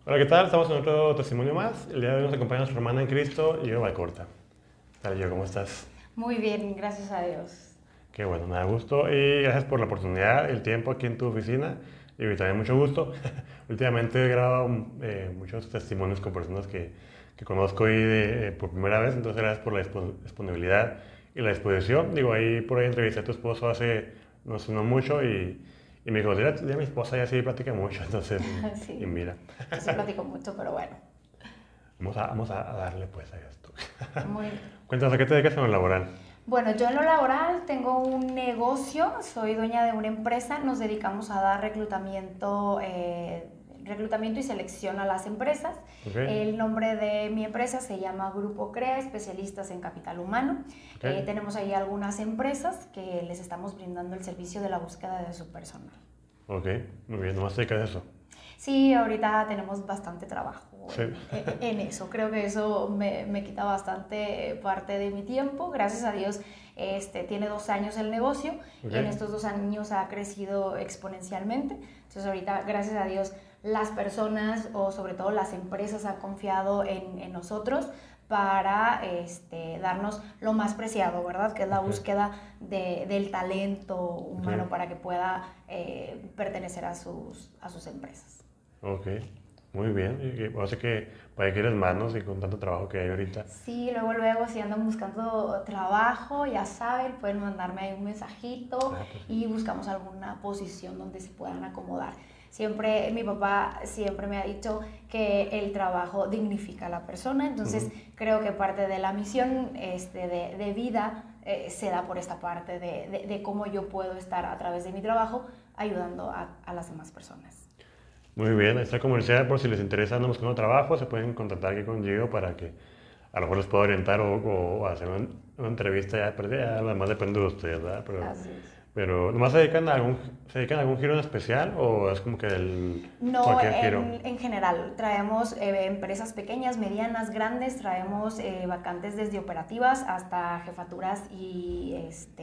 Hola, ¿qué tal? Estamos en otro testimonio más. El día de hoy nos acompaña nuestra hermana en Cristo, Gio Valcorta. ¿Qué tal, Gio? ¿Cómo estás? Muy bien, gracias a Dios. Qué bueno, me da gusto y gracias por la oportunidad, el tiempo aquí en tu oficina y también mucho gusto. Últimamente he grabado muchos testimonios con personas que conozco por primera vez, entonces gracias por la disponibilidad y la disposición. Digo, ahí por ahí entrevisté a tu esposo hace no mucho y me dijo, dile a mi esposa, ya sí platica mucho, entonces, y Sí, mira. yo sí platico mucho, pero bueno, Vamos a darle pues a esto. muy bien. Cuéntanos, ¿a qué te dedicas en lo laboral? Bueno, yo en lo laboral tengo un negocio, soy dueña de una empresa, nos dedicamos a dar reclutamiento y selección a las empresas. Ok, El nombre de mi empresa se llama Grupo CREA, especialistas en capital humano. ok, Tenemos ahí algunas empresas que les estamos brindando el servicio de la búsqueda de su personal. ok, muy bien, nomás te dedicas a eso. Sí, ahorita tenemos bastante trabajo Sí, en eso. Creo que eso me quita bastante parte de mi tiempo. Gracias a Dios, tiene 2 años el negocio ok, y en estos 2 años ha crecido exponencialmente. Entonces ahorita, gracias a Dios, las personas o sobre todo las empresas han confiado en nosotros para darnos lo más preciado, ¿verdad? Que es la ok, búsqueda del talento ok, humano para que pueda pertenecer a sus empresas. ok, muy bien. Así que para que eres manos y con tanto trabajo que hay ahorita. Sí, luego, si andan buscando trabajo, ya saben, pueden mandarme ahí un mensajito Ah, pues sí. y buscamos alguna posición donde se puedan acomodar. Siempre, mi papá siempre me ha dicho que el trabajo dignifica a la persona, entonces Ujú. creo que parte de la misión de vida se da por esta parte de cómo yo puedo estar a través de mi trabajo ayudando a las demás personas. Muy bien, esta comercial, por si les interesa, andamos buscando trabajo, se pueden contactar aquí con Gio para que a lo mejor les pueda orientar o hacer una entrevista, ya, pero ya además depende de ustedes, ¿verdad? Así es. Pero ¿nomás se dedican a algún giro en especial o es como que No, cualquier giro? en general, traemos empresas pequeñas, medianas, grandes, traemos vacantes desde operativas hasta jefaturas y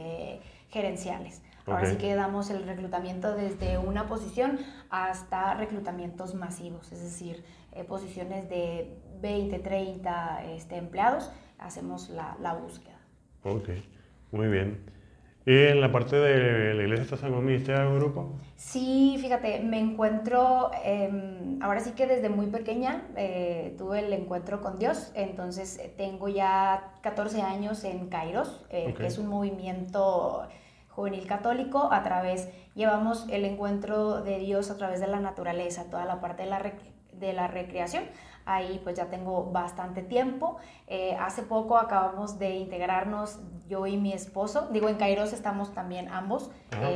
gerenciales. Ok, Ahora sí que damos el reclutamiento desde una posición hasta reclutamientos masivos, es decir, posiciones de 20, 30 empleados, hacemos la búsqueda. ok, muy bien. ¿Y en la parte de la iglesia estás en algún ministerio, algún grupo? Sí, fíjate, me encuentro, ahora sí que desde muy pequeña tuve el encuentro con Dios, entonces tengo ya 14 años en Kairos, Ok, que es un movimiento juvenil católico, llevamos el encuentro de Dios a través de la naturaleza, toda la parte de la recreación. Ahí pues ya tengo bastante tiempo. Hace poco acabamos de integrarnos yo y mi esposo. Digo, en Kairos estamos también ambos. ajá,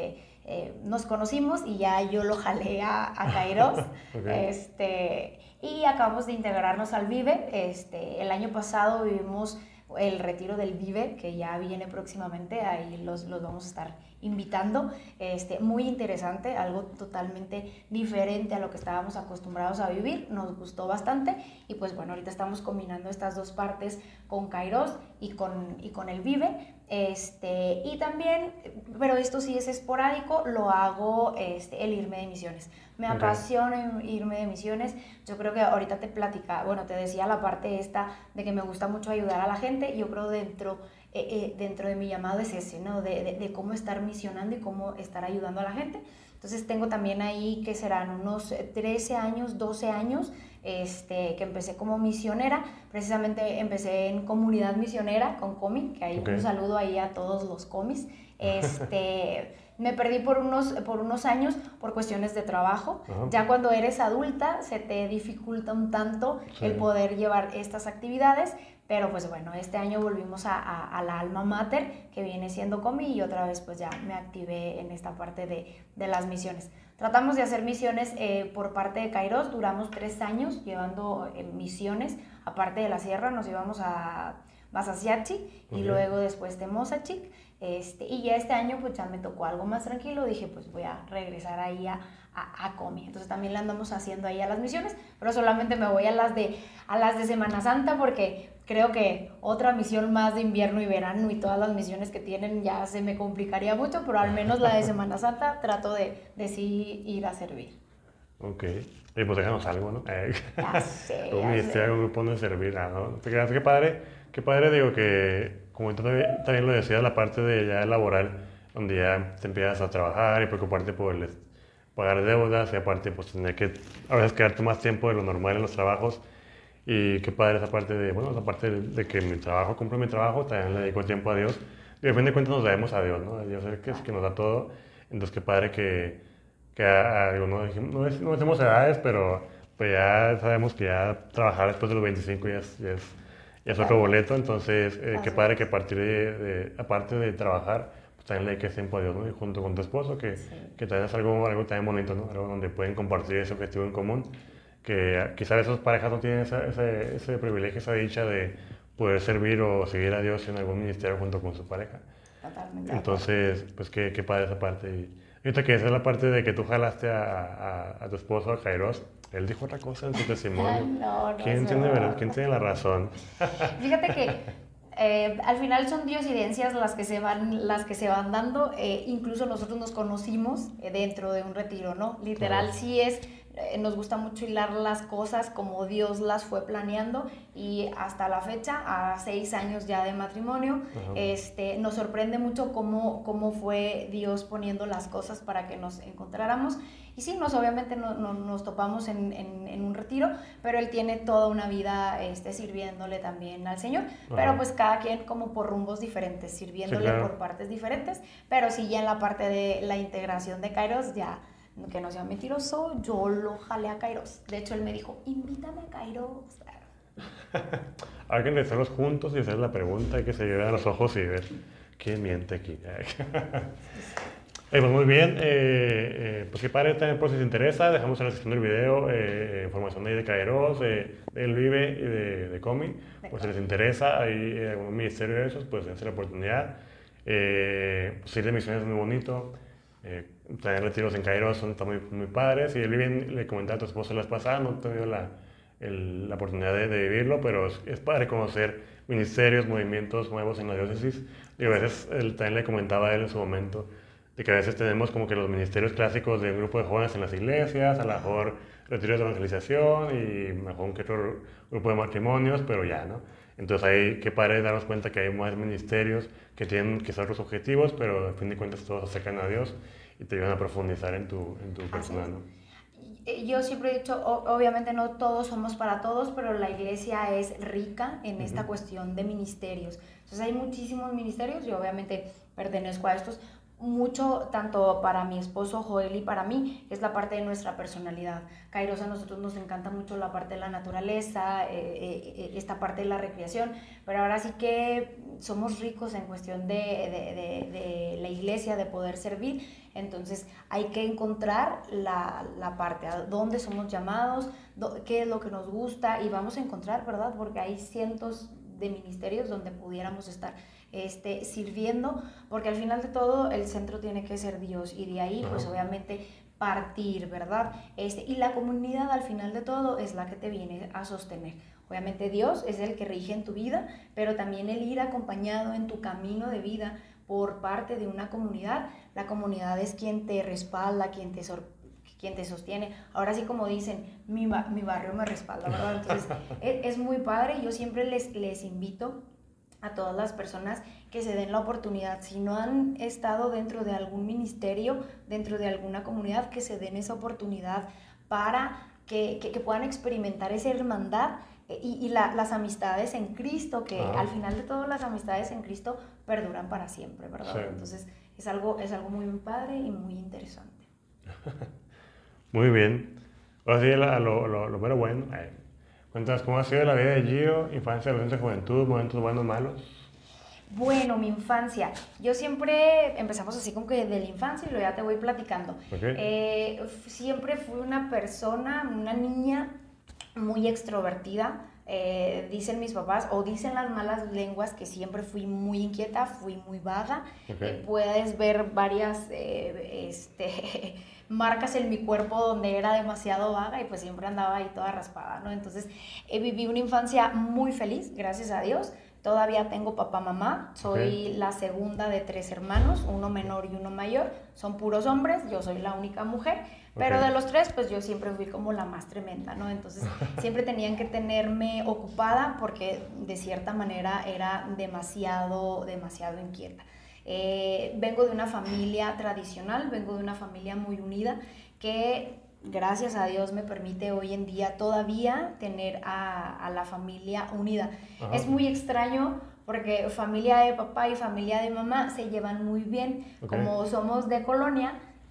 Nos conocimos y ya yo lo jalé a Kairos. ok, Y acabamos de integrarnos al Vive. El año pasado vivimos el retiro del Vive, que ya viene próximamente, ahí los vamos a estar invitando. Muy interesante, algo totalmente diferente a lo que estábamos acostumbrados a vivir, nos gustó bastante y pues bueno, ahorita estamos combinando estas dos partes con Kairos y con el Vive. Y también, pero esto sí es esporádico, lo hago el irme de misiones. Me ok, apasiona irme de misiones. Yo creo que ahorita te decía la parte esta de que me gusta mucho ayudar a la gente. Yo creo dentro de mi llamado es ese, ¿no? De cómo estar misionando y cómo estar ayudando a la gente. Entonces tengo también ahí que serán unos 13 años, 12 años, que empecé como misionera. Precisamente empecé en comunidad misionera con Comi, que hay ok, un saludo ahí a todos los Comis. Me perdí por unos años por cuestiones de trabajo. ajá, Ya cuando eres adulta se te dificulta un tanto sí, el poder llevar estas actividades, pero pues bueno, este año volvimos a la alma mater que viene siendo Comi y otra vez pues ya me activé en esta parte de las misiones. Tratamos de hacer misiones por parte de Kairos, duramos 3 años llevando misiones, aparte de la sierra nos íbamos a Masasiachi y ok, luego después Temosachic. Y ya este año pues ya me tocó algo más tranquilo, dije pues voy a regresar ahí a Comi. Entonces también le andamos haciendo ahí a las misiones, pero solamente me voy a las de Semana Santa porque creo que otra misión más de invierno y verano y todas las misiones que tienen ya se me complicaría mucho, pero al menos la de Semana Santa trato de sí ir a servir. ok. Y pues déjanos algo, ¿no? Ya sé, Un ya ministerio, sé. un grupo donde servir, ¿no? Te creas, qué padre, digo, que como tú también lo decías, la parte de ya laboral, donde ya te empiezas a trabajar y preocuparte por pagar deudas y aparte pues tener que a veces quedarte más tiempo de lo normal en los trabajos. Y qué padre esa parte de, bueno, esa parte de que mi trabajo, cumplo mi trabajo, también le dedico tiempo a Dios. Y de fin de cuentas nos debemos a Dios, ¿no? Dios es el que, es Claro. que nos da todo. Entonces qué padre digo, no decimos edades, pero pues ya sabemos que ya trabajar después de los 25 ya es otro Totalmente. boleto. Entonces qué Así padre es. que a partir aparte de trabajar, pues también le dediques tiempo a Dios, ¿no? Y junto con tu esposo, Sí. que también es algo también bonito, ¿no? Algo donde pueden compartir ese objetivo en común que quizás esas parejas no tienen ese privilegio, esa dicha de poder servir o seguir a Dios en algún ministerio junto con su pareja. Totalmente de acuerdo. Entonces, pues qué padre esa parte. Y ahorita que esa es la parte de que tú jalaste a tu esposo, a Kairos, él dijo otra cosa en su testimonio. No, no ¿Quién es tiene, verdad? verdad. ¿Quién tiene la razón? Fíjate que al final son diosidencias las que se van dando. Incluso nosotros nos conocimos dentro de un retiro, ¿no? Literal, Ajá, sí es. Nos gusta mucho hilar las cosas como Dios las fue planeando y hasta la fecha, a 6 años ya de matrimonio, ajá. nos sorprende mucho cómo fue Dios poniendo las cosas para que nos encontráramos. Y sí, obviamente nos topamos en un retiro, pero él tiene toda una vida sirviéndole también al Señor. Pero Ajá. pues cada quien como por rumbos diferentes, Sí, sirviéndole claro. por partes diferentes. Pero sí, ya en la parte de la integración de Kairos, ya que no sea mentiroso, yo lo jalé a Kairos. De hecho, él me dijo, invítame a Kairos. Hay que analizarlos juntos y hacer la pregunta, hay que se lleven a los ojos y ver quién miente aquí. Pues muy bien, pues qué padre también por si les interesa, dejamos en la sección del video información ahí de Kairos, del Vive y de Comi, De por si les acuerdo. interesa, hay algún ministerio de esos, pues dense la oportunidad. Pues ir de misiones es muy bonito, tener retiros en Kairos están muy padres, y el Vive le comentaba a tu esposa la vez pasada, no he tenido la oportunidad de vivirlo, pero es padre conocer ministerios, movimientos nuevos en la diócesis, y a veces también le comentaba a él en su momento, de que a veces tenemos como que los ministerios clásicos de un grupo de jóvenes en las iglesias, a lo mejor retiros de evangelización y mejor un que otro grupo de matrimonios, pero ya, ¿no? Entonces ahí qué padre darnos cuenta que hay más ministerios que tienen quizás otros objetivos, pero a fin de cuentas todos se acercan a Dios y te ayudan a profundizar en tu Así persona, es. ¿no? Yo siempre he dicho, obviamente no todos somos para todos, pero la iglesia es rica en esta Ujú. cuestión de ministerios. Entonces hay muchísimos ministerios, yo obviamente pertenezco a estos. Mucho, tanto para mi esposo Joel y para mí, es la parte de nuestra personalidad. Kairos, a nosotros nos encanta mucho la parte de la naturaleza, esta parte de la recreación, pero ahora sí que somos ricos en cuestión de la iglesia, de poder servir. Entonces hay que encontrar la parte, a dónde somos llamados, qué es lo que nos gusta, y vamos a encontrar, ¿verdad? Porque hay cientos de ministerios donde pudiéramos estar sirviendo, porque al final de todo el centro tiene que ser Dios, y de ahí Ajá. pues obviamente partir, ¿verdad? Y la comunidad al final de todo es la que te viene a sostener. Obviamente Dios es el que rige en tu vida, pero también el ir acompañado en tu camino de vida por parte de una comunidad. La comunidad es quien te respalda, quien te sostiene. Ahora sí, como dicen, mi barrio me respalda, ¿verdad? Entonces es muy padre. Yo siempre les invito a todas las personas que se den la oportunidad, si no han estado dentro de algún ministerio, dentro de alguna comunidad, que se den esa oportunidad para que puedan experimentar esa hermandad las amistades en Cristo, que Ajá. al final de todo las amistades en Cristo perduran para siempre, ¿verdad? Sí. Entonces es algo muy padre y muy interesante. Muy bien. Ahora sí, lo mero bueno. Cuéntanos cómo ha sido la vida de Gio, infancia, adolescencia, juventud, momentos buenos, malos. Bueno, mi infancia. Yo siempre empezamos así como que de la infancia y luego ya te voy platicando. ¿Ok? Siempre fui una persona, una niña muy extrovertida. Dicen mis papás o dicen las malas lenguas que siempre fui muy inquieta, fui muy vaga. Ok. Puedes ver varias marcas en mi cuerpo donde era demasiado vaga y pues siempre andaba ahí toda raspada, ¿no? Entonces viví una infancia muy feliz, gracias a Dios. Todavía tengo papá, mamá, soy Ok. la segunda de 3 hermanos, uno menor y uno mayor, son puros hombres, yo soy la única mujer, Pero de los tres, pues yo siempre fui como la más tremenda, ¿no? Entonces siempre tenían que tenerme ocupada porque de cierta manera era demasiado inquieta. Vengo de una familia tradicional, vengo de una familia muy unida que gracias a Dios me permite hoy en día todavía tener a la familia unida. Ajá. Es muy extraño porque familia de papá y familia de mamá se llevan muy bien. Como somos de colonia,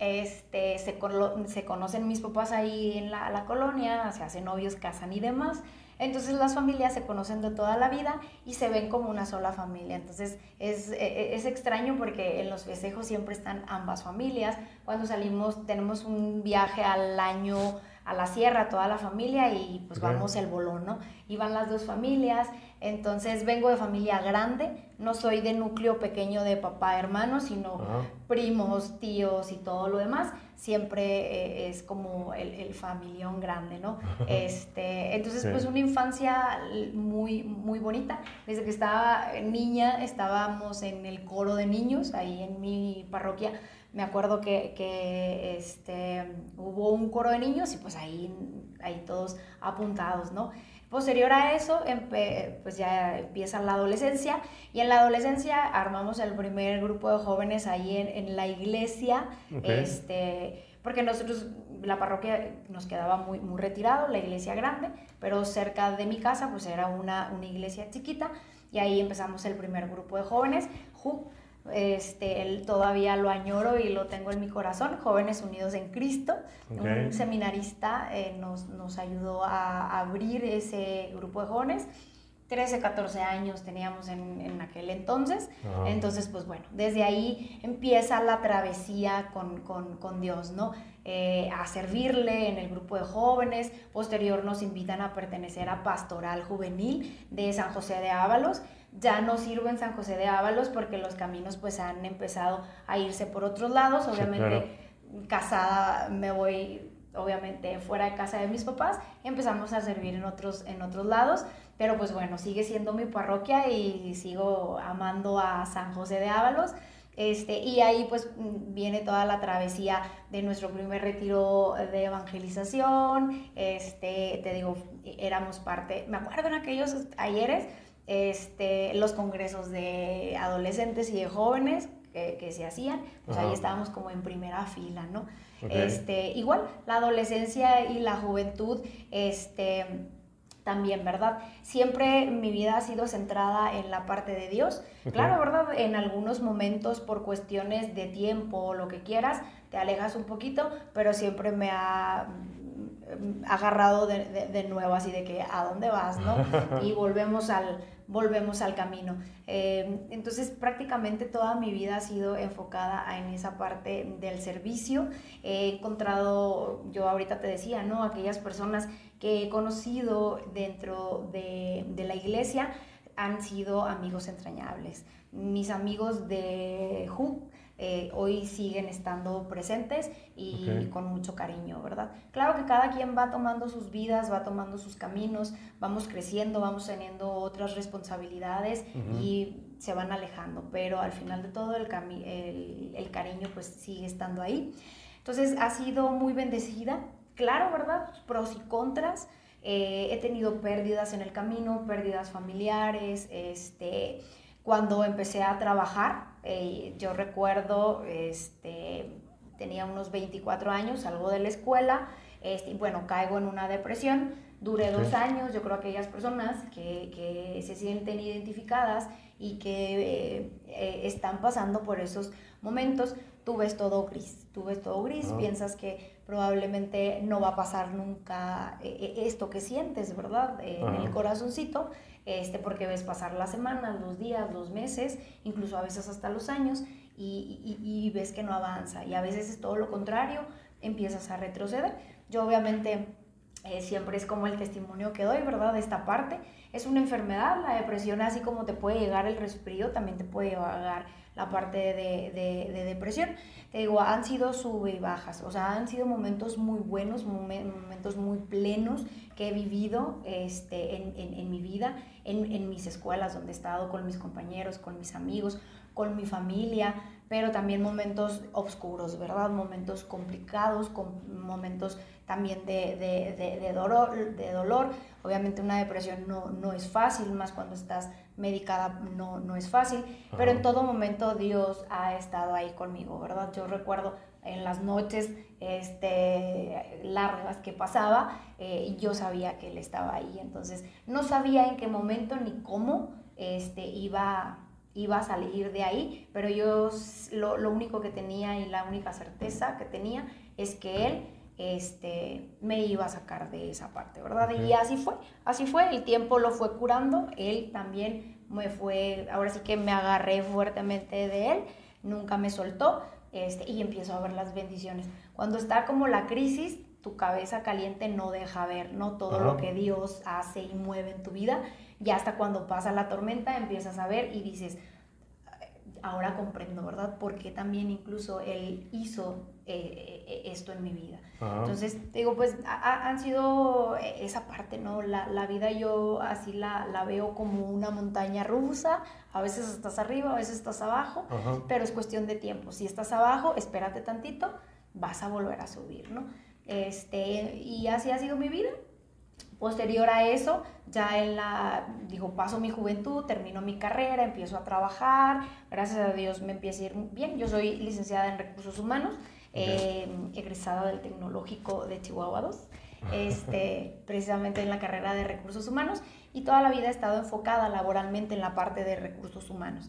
se conocen mis papás ahí en la colonia, se hacen novios, casan y demás. Entonces las familias se conocen de toda la vida y se ven como una sola familia. Entonces es extraño porque en los festejos siempre están ambas familias. Cuando salimos tenemos un viaje al año a la sierra, toda la familia, y pues vamos el bolón, ¿no? Y van las dos familias. Entonces vengo de familia grande, no soy de núcleo pequeño de papá, hermanos, sino primos, tíos y todo lo demás. Siempre es como el familión grande, ¿no? Entonces, pues una infancia muy, muy bonita. Desde que estaba niña estábamos en el coro de niños, ahí en mi parroquia. Me acuerdo que hubo un coro de niños y pues ahí todos apuntados, ¿no? Posterior a eso, pues ya empieza la adolescencia, y en la adolescencia armamos el primer grupo de jóvenes ahí en la iglesia, porque nosotros, la parroquia nos quedaba muy, muy retirado, la iglesia grande, pero cerca de mi casa pues era una iglesia chiquita, y ahí empezamos el primer grupo de jóvenes. Él todavía lo añoro y lo tengo en mi corazón, Jóvenes Unidos en Cristo. Un seminarista nos ayudó a abrir ese grupo de jóvenes. 13, 14 años teníamos en aquel entonces. Entonces, pues bueno, desde ahí empieza la travesía con Dios, ¿no? A servirle en el grupo de jóvenes. Posterior nos invitan a pertenecer a Pastoral Juvenil de San José de Ábalos. Ya no sirvo en San José de Ábalos porque los caminos pues han empezado a irse por otros lados. Obviamente, casada me voy obviamente fuera de casa de mis papás, y empezamos a servir en otros lados, pero pues bueno, sigue siendo mi parroquia y sigo amando a San José de Ábalos. Y ahí pues viene toda la travesía de nuestro primer retiro de evangelización. Te digo, éramos parte, me acuerdo en aquellos ayeres, los congresos de adolescentes y de jóvenes que se hacían, pues ahí estábamos como en primera fila, ¿no? Igual, la adolescencia y la juventud, también, ¿verdad? Siempre mi vida ha sido centrada en la parte de Dios. Claro, ¿verdad? En algunos momentos, por cuestiones de tiempo o lo que quieras, te alejas un poquito, pero siempre me ha agarrado de nuevo, así de que ¿a dónde vas, no? Y volvemos al camino. Entonces prácticamente toda mi vida ha sido enfocada en esa parte del servicio. He encontrado, yo ahorita te decía, ¿no? Aquellas personas que he conocido dentro de la iglesia han sido amigos entrañables. Mis amigos de JUC hoy siguen estando presentes y con mucho cariño, ¿verdad? Claro que cada quien va tomando sus vidas, va tomando sus caminos, vamos creciendo, vamos teniendo otras responsabilidades y se van alejando, pero al final de todo el cariño pues sigue estando ahí. Entonces ha sido muy bendecida, claro, ¿verdad? Pros y contras. He tenido pérdidas en el camino, pérdidas familiares. Cuando empecé a trabajar, yo recuerdo, tenía unos 24 años, salgo de la escuela, bueno, caigo en una depresión, duré 2 años. Yo creo que aquellas personas que se sienten identificadas y que están pasando por esos momentos, tú ves todo gris, piensas que probablemente no va a pasar nunca esto que sientes, ¿verdad? En el corazoncito, porque ves pasar las semanas, los días, los meses, incluso a veces hasta los años, y ves que no avanza, y a veces es todo lo contrario, empiezas a retroceder. Yo obviamente siempre es como el testimonio que doy, ¿verdad? De esta parte. Es una enfermedad, la depresión, así como te puede llegar el resfrío, también te puede llegar la parte de depresión. Te digo, han sido sube y bajas, o sea, han sido momentos muy buenos, momentos muy plenos que he vivido en mi vida, en mis escuelas donde he estado con mis compañeros, con mis amigos, con mi familia. pero también momentos oscuros, ¿verdad? Momentos complicados, momentos también de dolor. Obviamente una depresión no es fácil, más cuando estás medicada no es fácil, pero en todo momento Dios ha estado ahí conmigo, ¿verdad? Yo recuerdo en las noches largas que pasaba, yo sabía que Él estaba ahí, entonces no sabía en qué momento ni cómo iba a salir de ahí, pero yo lo único que tenía y la única certeza que tenía es que Él me iba a sacar de esa parte, ¿verdad? Okay. Y así fue, el tiempo lo fue curando, Él también ahora sí que me agarré fuertemente de Él, nunca me soltó, y empiezo a ver las bendiciones. Cuando está como la crisis, tu cabeza caliente no deja ver, ¿no? Todo lo que Dios hace y mueve en tu vida, y hasta cuando pasa la tormenta empiezas a ver y dices, ahora comprendo, ¿verdad? Porque también incluso Él hizo esto en mi vida. Entonces, digo, pues han sido esa parte, ¿no? La vida yo así la veo como una montaña rusa, a veces estás arriba, a veces estás abajo, pero es cuestión de tiempo. Si estás abajo, espérate tantito, vas a volver a subir, ¿no? Y así ha sido mi vida. Posterior a eso, ya paso mi juventud, termino mi carrera, empiezo a trabajar, gracias a Dios me empieza a ir bien. Yo soy licenciada en Recursos Humanos, egresada del Tecnológico de Chihuahua 2, precisamente en la carrera de Recursos Humanos, y toda la vida he estado enfocada laboralmente en la parte de Recursos Humanos.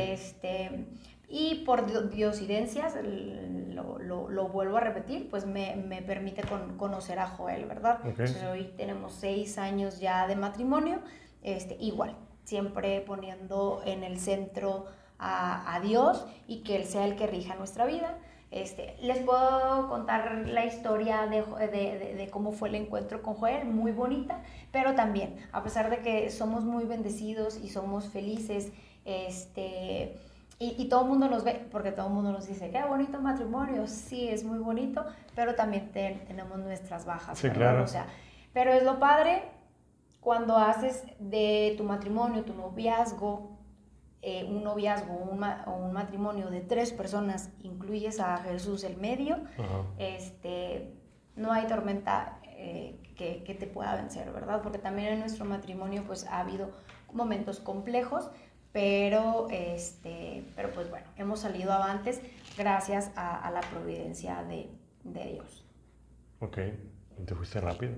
Y por diosidencias, lo vuelvo a repetir, pues me permite conocer a Joel, ¿verdad? Entonces, hoy tenemos 6 años ya de matrimonio, igual, siempre poniendo en el centro a Dios y que Él sea el que rija nuestra vida. Les puedo contar la historia de cómo fue el encuentro con Joel, muy bonita, pero también, a pesar de que somos muy bendecidos y somos felices, y todo el mundo nos ve, porque todo el mundo nos dice, qué bonito matrimonio, sí, es muy bonito, pero también tenemos nuestras bajas, sí, claro. O sea, pero es lo padre cuando haces de tu matrimonio, tu noviazgo, un noviazgo o un matrimonio de 3 personas, incluyes a Jesús en medio, no hay tormenta que te pueda vencer, ¿verdad? Porque también en nuestro matrimonio pues ha habido momentos complejos, pero pues bueno, hemos salido avantes gracias a la providencia de Dios. Ok, te fuiste rápido.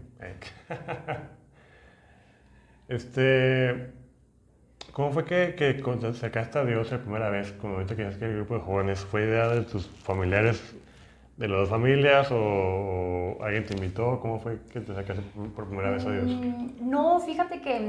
¿Cómo fue que cuando te acercaste a Dios la primera vez, cuando viste que el grupo de jóvenes, fue idea de tus familiares, de las 2 familias, o alguien te invitó? ¿Cómo fue que te acercaste por primera vez a Dios? No, fíjate que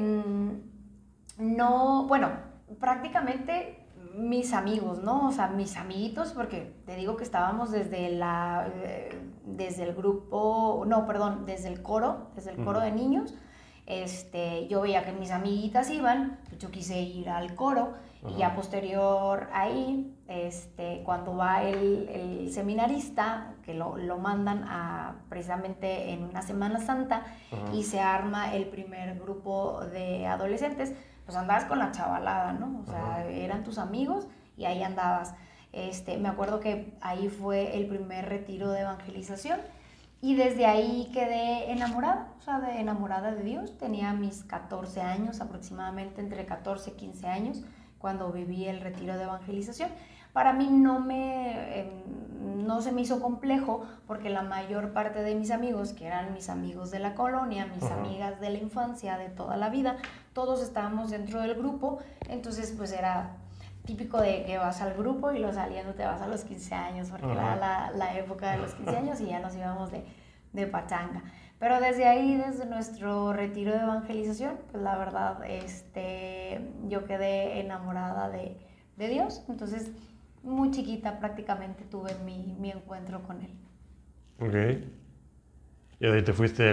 no, bueno, prácticamente mis amigos, ¿no? O sea, mis amiguitos, porque te digo que estábamos desde el grupo, no, perdón, desde el coro de niños. Yo veía que mis amiguitas iban, pues yo quise ir al coro, y ya posterior ahí, cuando va el seminarista, que lo mandan precisamente en una Semana Santa, y se arma el primer grupo de adolescentes, pues andabas con la chavalada, ¿no? O sea, eran tus amigos y ahí andabas. Me acuerdo que ahí fue el primer retiro de evangelización, y desde ahí quedé enamorada, o sea, enamorada de Dios. Tenía mis 14 años, aproximadamente entre 14 y 15 años, cuando viví el retiro de evangelización. Para mí no se me hizo complejo, porque la mayor parte de mis amigos, que eran mis amigos de la colonia, mis amigas de la infancia, de toda la vida, todos estábamos dentro del grupo. Entonces pues era típico de que vas al grupo y lo saliendo te vas a los 15 años, porque era la época de los 15 años y ya nos íbamos de pachanga. Pero desde ahí, desde nuestro retiro de evangelización, pues la verdad, yo quedé enamorada de Dios. Entonces, muy chiquita prácticamente tuve mi encuentro con Él. Ok. Y de ahí te fuiste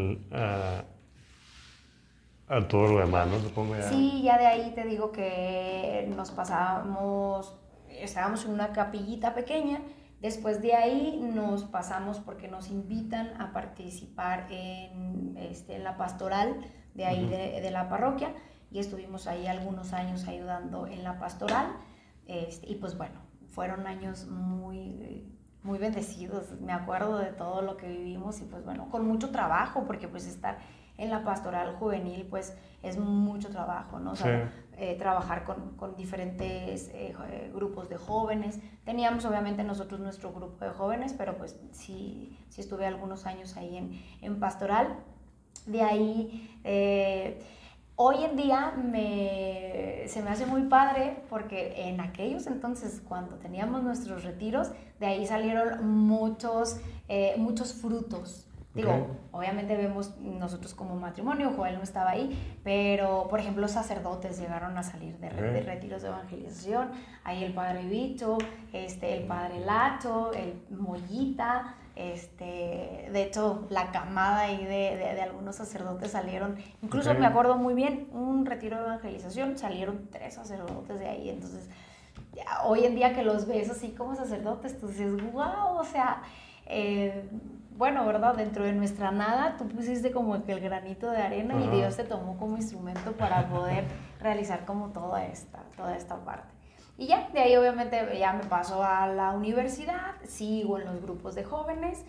a todo lo demás, ¿no? Supongo ya. Sí, ya de ahí te digo que estábamos en una capillita pequeña. Después de ahí nos pasamos, porque nos invitan a participar en la pastoral de ahí de la parroquia, y estuvimos ahí algunos años ayudando en la pastoral, y pues bueno, fueron años muy, muy bendecidos. Me acuerdo de todo lo que vivimos y pues bueno, con mucho trabajo, porque pues estar en la pastoral juvenil pues es mucho trabajo, ¿no? O sea, trabajar con diferentes grupos de jóvenes. Teníamos obviamente nosotros nuestro grupo de jóvenes, pero pues sí estuve algunos años ahí en pastoral. De ahí, hoy en día se me hace muy padre porque en aquellos entonces, cuando teníamos nuestros retiros, de ahí salieron muchos frutos. Digo, obviamente vemos nosotros como matrimonio, Joel no estaba ahí, pero por ejemplo los sacerdotes llegaron a salir de retiros de evangelización, ahí el padre Bicho, el padre Lacho, el Mollita, de hecho la camada ahí de algunos sacerdotes salieron, incluso me acuerdo muy bien, un retiro de evangelización, salieron 3 sacerdotes de ahí, entonces ya, hoy en día que los ves así como sacerdotes, tú dices, wow, o sea, bueno, ¿verdad? Dentro de nuestra nada, tú pusiste como que el granito de arena y Dios te tomó como instrumento para poder realizar como toda esta parte. Y ya, de ahí obviamente ya me paso a la universidad, sigo en los grupos de jóvenes,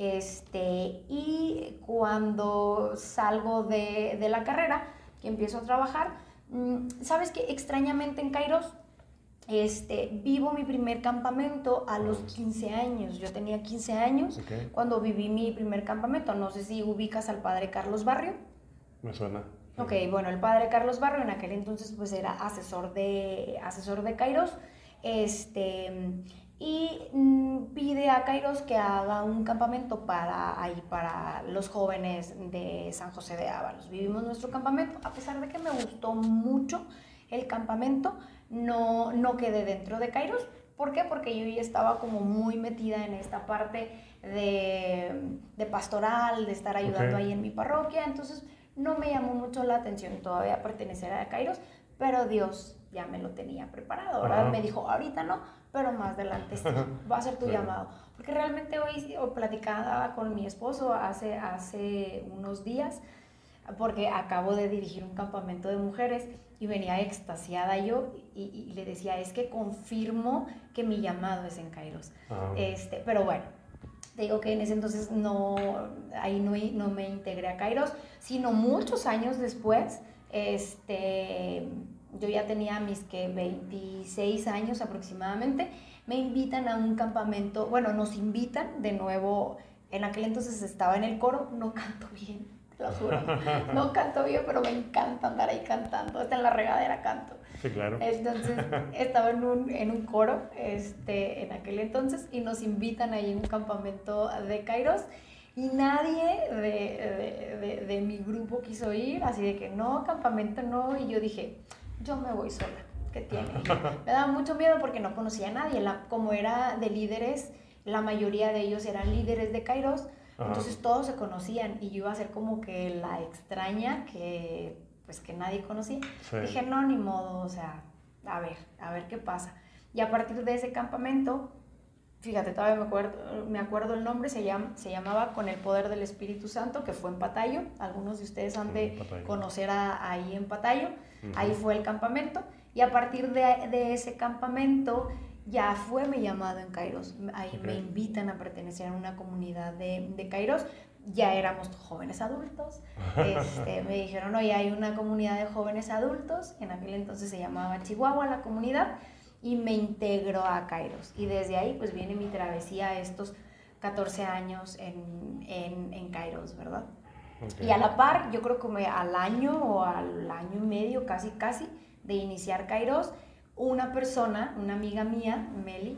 y cuando salgo de la carrera, que empiezo a trabajar, ¿sabes qué? Extrañamente en Kairos, vivo mi primer campamento a los 15 años. Yo tenía 15 años cuando viví mi primer campamento. No sé si ubicas al padre Carlos Barrio. Me suena. Ok, bueno, el padre Carlos Barrio en aquel entonces pues era asesor de Kairos, y pide a Kairos que haga un campamento para los jóvenes de San José de Ábalos. Vivimos nuestro campamento, a pesar de que me gustó mucho el campamento, no quedé dentro de Kairos. ¿Por qué? Porque yo ya estaba como muy metida en esta parte de pastoral, de estar ayudando ahí en mi parroquia, entonces no me llamó mucho la atención todavía pertenecer a Kairos, pero Dios ya me lo tenía preparado, ¿verdad? Me dijo, ahorita no, pero más adelante sí, va a ser tu llamado. Porque realmente hoy platicaba con mi esposo hace unos días, porque acabo de dirigir un campamento de mujeres y venía extasiada yo y le decía, es que confirmo que mi llamado es en Kairos. Pero bueno, te digo que en ese entonces ahí no me integré a Kairos, sino muchos años después, yo ya tenía mis 26 años aproximadamente, me invitan a un campamento, bueno, nos invitan de nuevo, en aquel entonces estaba en el coro, no canto bien, te lo juro, no canto bien, pero me encanta andar ahí cantando, hasta en la regadera canto. Sí, claro. Entonces estaba en un coro en aquel entonces y nos invitan ahí en un campamento de Kairos y nadie de mi grupo quiso ir, así de que no, campamento no, y yo dije, yo me voy sola, ¿qué tiene? Me daba mucho miedo porque no conocía a nadie, como era de líderes, la mayoría de ellos eran líderes de Kairos, entonces todos se conocían y yo iba a ser como que la extraña que nadie conocía. Sí. Dije, no, ni modo, o sea, a ver qué pasa. Y a partir de ese campamento, fíjate, todavía me acuerdo el nombre, se llamaba Con el Poder del Espíritu Santo, que fue en Patayo. Algunos de ustedes han de conocer ahí en Patayo. Ahí fue el campamento. Y a partir de ese campamento ya fue mi llamado en Kairos. Ahí me invitan a pertenecer a una comunidad de Kairos. Ya éramos jóvenes adultos, me dijeron, oye, hay una comunidad de jóvenes adultos, en aquel entonces se llamaba Chihuahua la comunidad, y me integro a Kairos, y desde ahí pues viene mi travesía estos 14 años en Kairos, ¿verdad? Y a la par, yo creo que al año o al año y medio, casi de iniciar Kairos, una persona, una amiga mía, Meli,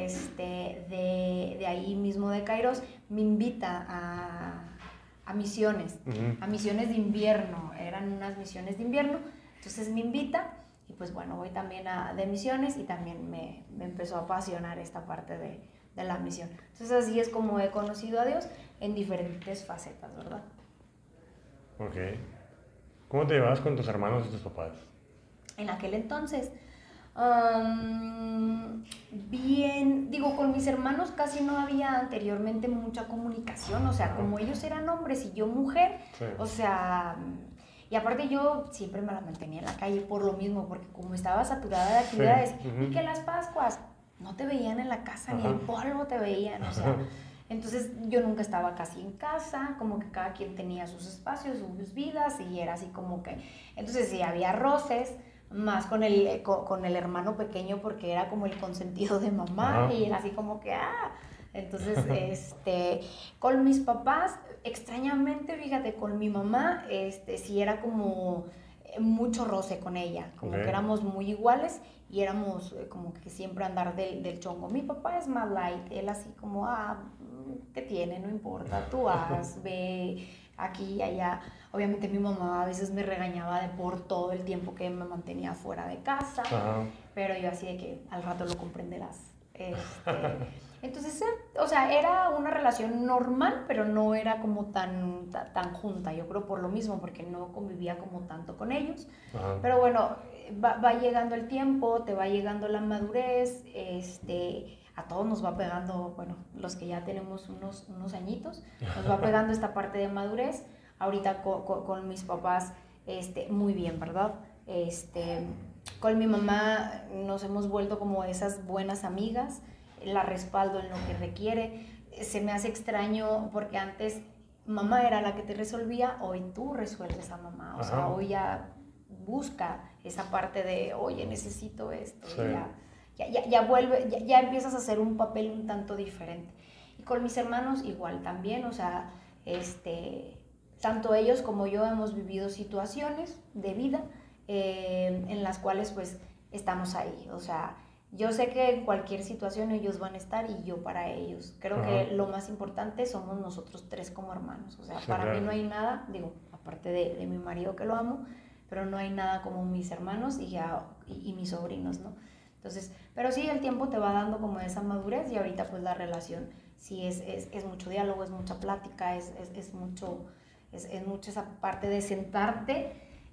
de ahí mismo de Kairos, me invita a misiones, a misiones de invierno, eran unas misiones de invierno, entonces me invita y pues bueno, voy también de misiones y también me empezó a apasionar esta parte de la misión. Entonces así es como he conocido a Dios en diferentes facetas, ¿verdad? Ok. ¿Cómo te llevabas con tus hermanos y tus papás? En aquel entonces, bien, digo, con mis hermanos casi no había anteriormente mucha comunicación, o sea, como ellos eran hombres y yo mujer, o sea, y aparte yo siempre me la mantenía en la calle por lo mismo, porque como estaba saturada de actividades, y que las Pascuas, no te veían en la casa, ni Ajá. el polvo te veían, o sea, entonces yo nunca estaba casi en casa, como que cada quien tenía sus espacios, sus vidas, y era así como que, entonces sí, había roces, más con el hermano pequeño, porque era como el consentido de mamá, Ajá. y era así como que, entonces, con mis papás, extrañamente, fíjate, con mi mamá, sí era como mucho roce con ella, como Ok. que éramos muy iguales y éramos como que siempre andar del chongo. Mi papá es más light, él así como, ¿qué tiene? No importa, tú haz, ve aquí y allá. Obviamente mi mamá a veces me regañaba por todo el tiempo que me mantenía fuera de casa, Ajá. pero yo así de que al rato lo comprenderás. Entonces, o sea, era una relación normal, pero no era como tan junta, yo creo por lo mismo, porque no convivía como tanto con ellos. Ajá. Pero bueno, va llegando el tiempo, te va llegando la madurez, a todos nos va pegando, bueno, los que ya tenemos unos añitos, nos va pegando esta parte de madurez. Ahorita con mis papás, muy bien, ¿verdad? Con mi mamá nos hemos vuelto como esas buenas amigas, la respaldo en lo que requiere. Se me hace extraño porque antes mamá era la que te resolvía, hoy tú resuelves a mamá, o sea, hoy ya busca esa parte de, oye, necesito esto, Sí. ya vuelve, ya empiezas a hacer un papel un tanto diferente. Y con mis hermanos igual también, o sea, tanto ellos como yo hemos vivido situaciones de vida en las cuales pues estamos ahí, o sea, yo sé que en cualquier situación ellos van a estar y yo para ellos. Creo que lo más importante somos nosotros tres como hermanos. O sea, Sí, para claro. mí no hay nada, digo, aparte de mi marido que lo amo, pero no hay nada como mis hermanos y mis sobrinos, ¿no? Entonces, pero sí, el tiempo te va dando como esa madurez y ahorita pues la relación sí es mucho diálogo, es mucha plática, es mucho esa parte de sentarte,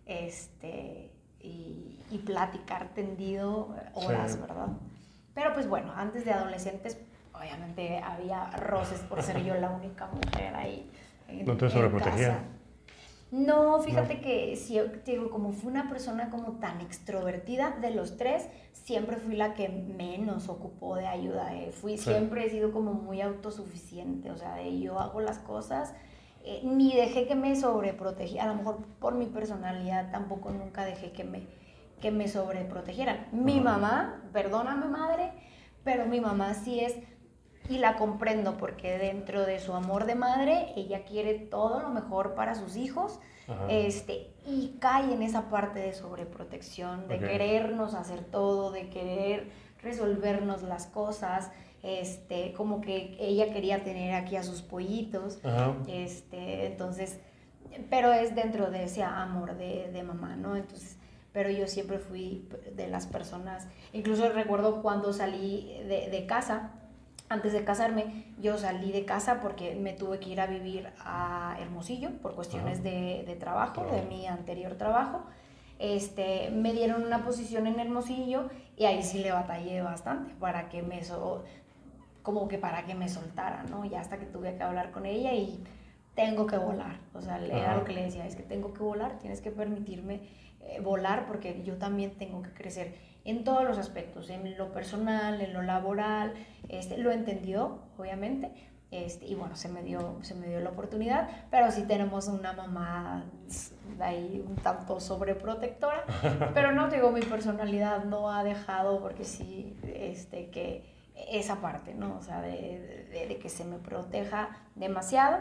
y platicar tendido horas, sí, ¿verdad? Pero pues bueno, antes de adolescentes, obviamente había roces por ser yo la única mujer ahí ¿No te sobreprotegía? No, fíjate que sí, digo, como fui una persona como tan extrovertida de los tres, siempre fui la que menos ocupó de ayuda. Siempre he sido como muy autosuficiente, o sea, yo hago las cosas, ni dejé que me sobreprotegiera, a lo mejor por mi personalidad tampoco nunca dejé que me sobreprotegieran. Mi mamá, perdóname madre, pero mi mamá sí es, y la comprendo porque dentro de su amor de madre, ella quiere todo lo mejor para sus hijos, y cae en esa parte de sobreprotección, de querernos hacer todo, de querer resolvernos las cosas, como que ella quería tener aquí a sus pollitos, entonces, pero es dentro de ese amor de mamá, ¿no? Entonces, pero yo siempre fui de las personas, incluso recuerdo cuando salí de casa, antes de casarme, yo salí de casa porque me tuve que ir a vivir a Hermosillo por cuestiones de trabajo, de mi anterior trabajo. Me dieron una posición en Hermosillo y ahí sí le batallé bastante para que como que para que me soltara, ¿no? Ya hasta que tuve que hablar con ella y tengo que volar. O sea, era lo que le decía, es que tengo que volar, tienes que permitirme volar porque yo también tengo que crecer en todos los aspectos, en lo personal, en lo laboral. Lo entendió, obviamente, y bueno, se me dio la oportunidad, pero sí tenemos una mamá ahí un tanto sobreprotectora, pero no, digo, mi personalidad no ha dejado, porque sí, que esa parte, ¿no? O sea, de que se me proteja demasiado,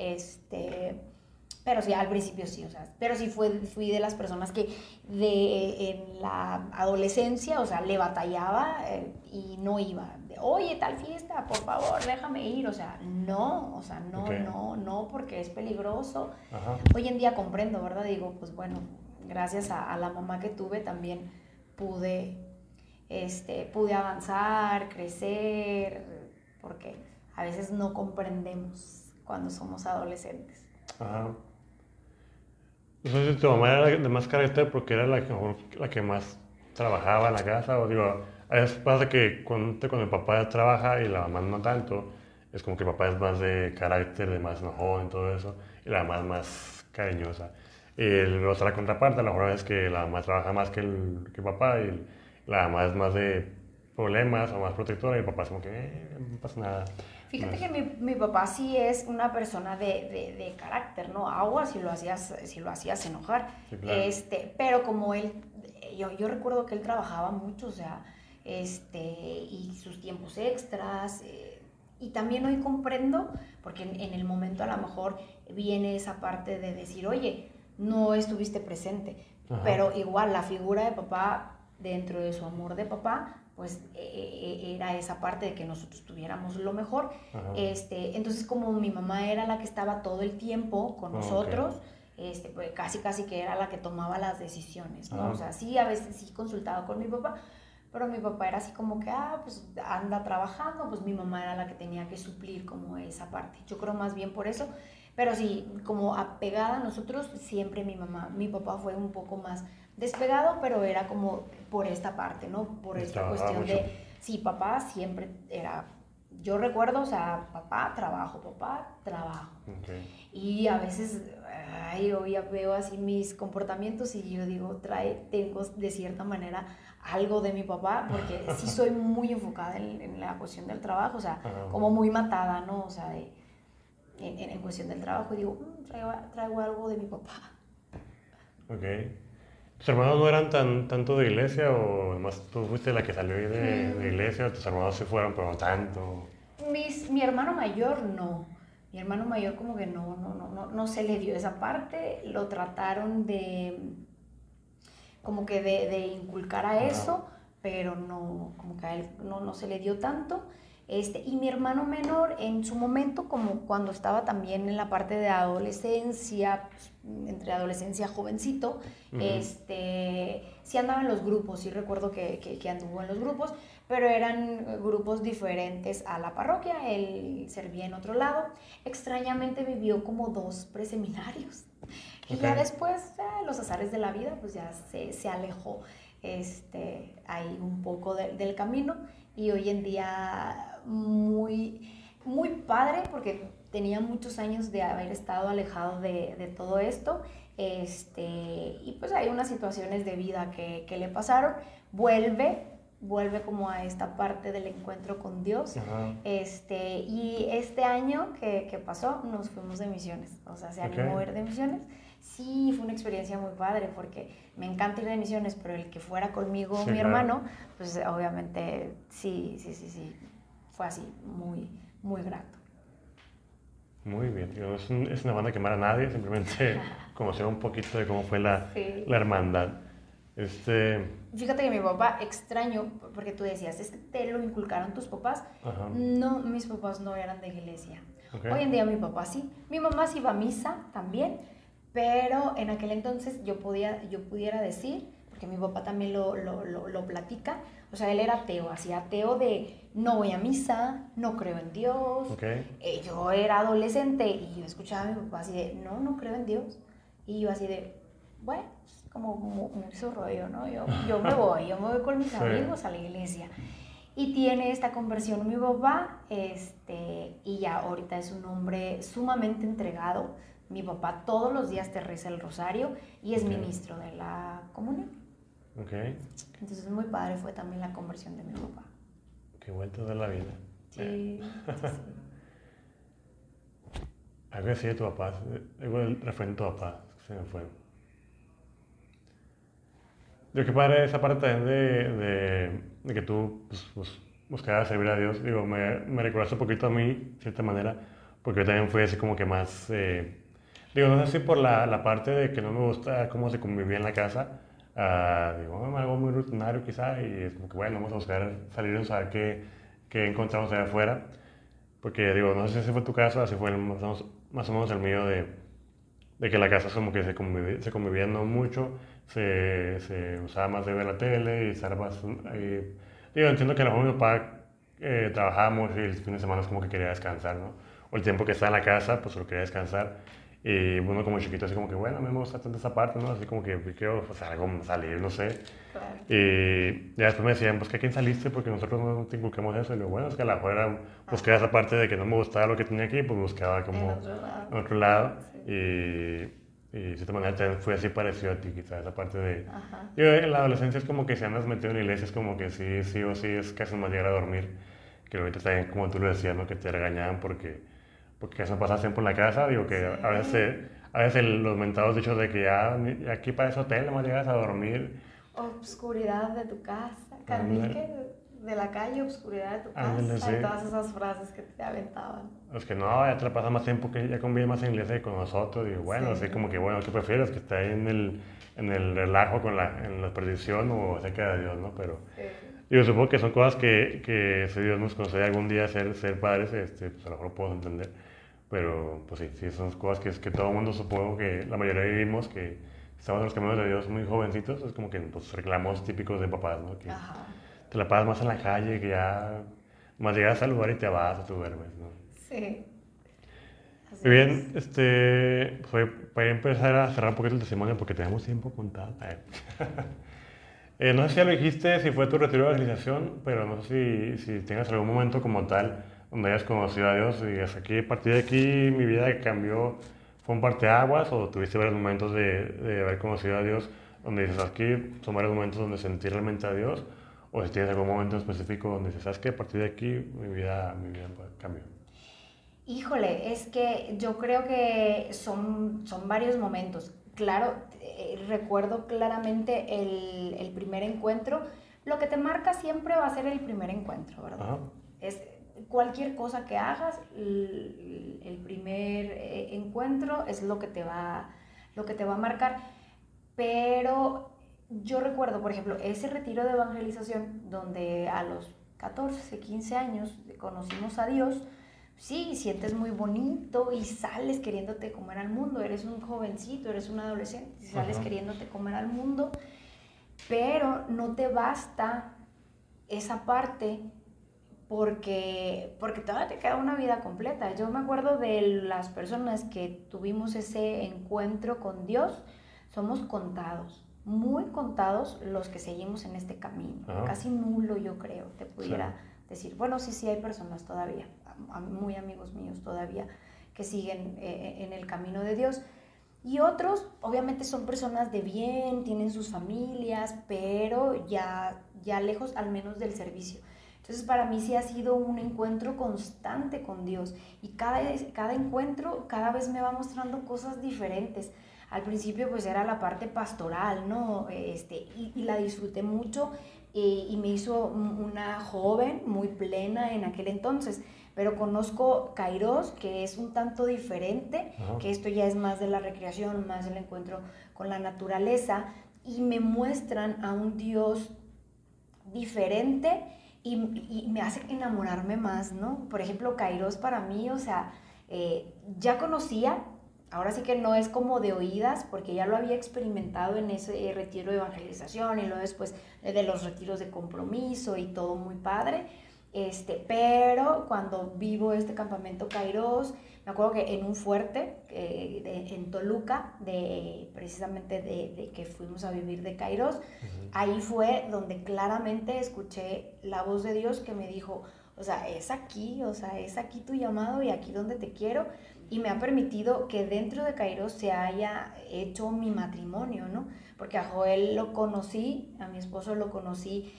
pero sí, al principio sí, o sea, pero sí fui de las personas que en la adolescencia, o sea, le batallaba y no iba. Oye, tal fiesta, por favor, déjame ir, o sea, no, no, porque es peligroso. Hoy en día comprendo, ¿verdad? Digo, pues bueno, gracias a la mamá que tuve también pude avanzar, crecer, porque a veces no comprendemos cuando somos adolescentes. Ajá. No sé si tu mamá era de más carácter porque era la que más trabajaba en la casa, o digo, a veces pasa que cuando el papá trabaja y la mamá no tanto, es como que el papá es más de carácter, de más enojón y todo eso, y la mamá es más cariñosa. Y la otra contraparte, a lo mejor es que la mamá trabaja más que el papá y la mamá es más de problemas o más protectora y el papá es como que no pasa nada. Fíjate que mi papá sí es una persona de carácter, ¿no? Agua si lo hacías enojar. Sí, claro. Pero como él, yo recuerdo que él trabajaba mucho, o sea, y sus tiempos extras, y también hoy comprendo, porque en el momento a lo mejor viene esa parte de decir, oye, no estuviste presente, Ajá. pero igual la figura de papá, dentro de su amor de papá, pues era esa parte de que nosotros tuviéramos lo mejor. Entonces como mi mamá era la que estaba todo el tiempo con nosotros, pues casi que era la que tomaba las decisiones, ¿no? O sea, sí, a veces sí consultaba con mi papá, pero mi papá era así como que, pues anda trabajando, pues mi mamá era la que tenía que suplir como esa parte. Yo creo más bien por eso, pero sí, como apegada a nosotros, siempre mi papá fue un poco más despegado, pero era como por esta parte, ¿no? Por esta cuestión mucho. Sí, papá siempre era, yo recuerdo, o sea, papá, trabajo. Okay. Y a veces, yo ya veo así mis comportamientos y yo digo, tengo de cierta manera algo de mi papá, porque sí soy muy enfocada en la cuestión del trabajo, o sea, como muy matada, ¿no? O sea, en cuestión del trabajo, y digo, traigo algo de mi papá. Ok. ¿Tus hermanos no eran tanto de iglesia o además tú fuiste la que salió ahí de iglesia o tus hermanos se fueron pero no tanto? Mi hermano mayor no. Mi hermano mayor como que no se le dio esa parte, lo trataron como que de inculcar a eso, pero no, como que a él no se le dio tanto. Y mi hermano menor en su momento, como cuando estaba también en la parte de adolescencia, pues, entre adolescencia jovencito, sí andaba en los grupos, sí recuerdo que anduvo en los grupos, pero eran grupos diferentes a la parroquia, él servía en otro lado. Extrañamente vivió como 2 preseminarios. Y ya después, los azares de la vida, pues ya se alejó ahí un poco del camino, y hoy en día muy, muy padre, porque tenía muchos años de haber estado alejado de todo esto, y pues hay unas situaciones de vida que le pasaron, vuelve como a esta parte del encuentro con Dios. Y este año que pasó nos fuimos de misiones, o sea, se animó a ir de misiones. Sí, fue una experiencia muy padre porque me encanta ir de misiones, pero el que fuera conmigo mi hermano, pues obviamente sí, fue así, muy, muy grato. Muy bien, es una banda que no a nadie, simplemente conocer un poquito de cómo fue la hermandad. Fíjate que mi papá extraño, porque tú decías, es que te lo inculcaron tus papás. No, mis papás no eran de iglesia. Hoy en día mi papá sí, mi mamá sí va a misa también, pero en aquel entonces yo pudiera decir, porque mi papá también lo platica, o sea, él era ateo, así ateo de no voy a misa, no creo en Dios. Yo era adolescente y yo escuchaba a mi papá así de no creo en Dios, y yo así de bueno, como su rollo, ¿no? Yo me voy con mis amigos a la iglesia. Y tiene esta conversión mi papá, y ya ahorita es un hombre sumamente entregado. Mi papá todos los días te reza el rosario y es ministro de la comunión. Entonces muy padre fue también la conversión de mi papá. Qué vuelta de la vida. Sí. Algo así de tu papá, algo referente a tu papá, se me fue. Yo qué padre esa parte también de que tú pues, buscabas servir a Dios. Digo, me recordaste un poquito a mí, de cierta manera, porque yo también fui así como que más... digo, no sé si por la parte de que no me gusta cómo se convivía en la casa, digo, algo muy rutinario quizá, y es como que bueno, vamos a buscar salirnos a ver qué encontramos allá afuera. Porque digo, no sé si ese fue tu caso, así fue más o menos el mío de que la casa como que se convivía no mucho, se usaba más de ver la tele y estar más... digo, entiendo que a lo mejor mi papá trabajábamos y el fin de semana es como que quería descansar, ¿no? O el tiempo que está en la casa, pues solo quería descansar. Y uno como chiquito así como que, bueno, a mí me gusta tanto esa parte, ¿no? Así como que quiero algo, salir, no sé. Claro. Y ya después me decían, pues, ¿a quién saliste? Porque nosotros no te inculcamos eso. Y yo, bueno, es que a la fuera buscaba esa parte de que no me gustaba lo que tenía aquí, pues buscaba como en otro lado. Sí. Y de cierta manera también fue así parecido a ti, quizás, esa parte de... Ajá. Yo, en la adolescencia es como que si andas metido en la iglesia es como que sí, sí o sí es casi más llegar a dormir. Que ahorita también, como tú lo decías, ¿no? Que te regañaban porque eso pasa siempre en la casa. Digo que a veces, Sí. a veces los mentados dichos de que ya aquí para ese hotel nomás llegas a dormir. Obscuridad de tu casa, Ándale, Calvilque de la calle, obscuridad de tu ándale, sí. casa, y todas esas frases que te aventaban. Es que no, ya te la pasas más tiempo que ya convive más en iglesia que con nosotros. Digo, bueno, así como que, Sí, bueno, ¿qué prefieres? Que esté ahí en el relajo, en la perdición o cerca de Dios, ¿no? Pero sí. yo supongo que son cosas que si Dios nos concede algún día ser padres, pues a lo mejor podemos entender. Pero, pues sí, sí, son cosas que todo el mundo supongo que la mayoría vivimos, que estamos en los caminos de Dios muy jovencitos, es como que pues, reclamos típicos de papás, ¿no? Que Ajá. te la pasas más en la calle, que ya más llegas al lugar y te vas o te duermes, ¿no? Sí, Muy así bien, es. pues voy a empezar a cerrar un poquito el testimonio porque tenemos tiempo contado. No sé si ya lo dijiste, si fue tu retiro de evangelización, pero no sé si tengas algún momento como tal donde hayas conocido a Dios y digas, aquí, a partir de aquí mi vida cambió, fue un parteaguas o tuviste varios momentos de haber conocido a Dios donde dices, aquí son varios momentos donde sentí realmente a Dios, o si tienes algún momento específico donde dices, ¿sabes qué? A partir de aquí mi vida cambió. Híjole, es que yo creo que son varios momentos. Claro, recuerdo claramente el primer encuentro. Lo que te marca siempre va a ser el primer encuentro, ¿verdad? Ajá, Es cualquier cosa que hagas, el primer encuentro es lo que te va a marcar. Pero yo recuerdo, por ejemplo, ese retiro de evangelización donde a los 14, 15 años conocimos a Dios. Sí, sientes muy bonito y sales queriéndote comer al mundo. Eres un jovencito, eres un adolescente y sales ajá, queriéndote comer al mundo, pero no te basta esa parte porque todavía te queda una vida completa. Yo me acuerdo de las personas que tuvimos ese encuentro con Dios, somos contados, muy contados los que seguimos en este camino, ajá, casi nulo yo creo, te sí, pudiera decir. Bueno, sí, sí hay personas todavía, muy amigos míos todavía, que siguen en el camino de Dios. Y otros, obviamente, son personas de bien, tienen sus familias, pero ya lejos al menos del servicio. Entonces, para mí sí ha sido un encuentro constante con Dios. Y cada encuentro cada vez me va mostrando cosas diferentes. Al principio, pues era la parte pastoral, ¿no? Y la disfruté mucho y me hizo una joven muy plena en aquel entonces. Pero conozco Kairos, que es un tanto diferente, ajá, que esto ya es más de la recreación, más del encuentro con la naturaleza, y me muestran a un Dios diferente y me hace enamorarme más, ¿no? Por ejemplo, Kairos para mí, o sea, ya conocía, ahora sí que no es como de oídas, porque ya lo había experimentado en ese retiro de evangelización y luego después de los retiros de compromiso y todo muy padre. Pero cuando vivo este campamento Kairos, me acuerdo que en un fuerte en Toluca, precisamente de que fuimos a vivir de Kairos, ujú, ahí fue donde claramente escuché la voz de Dios que me dijo, o sea, es aquí tu llamado y aquí donde te quiero, y me ha permitido que dentro de Kairos se haya hecho mi matrimonio, ¿no? Porque a Joel lo conocí, a mi esposo lo conocí,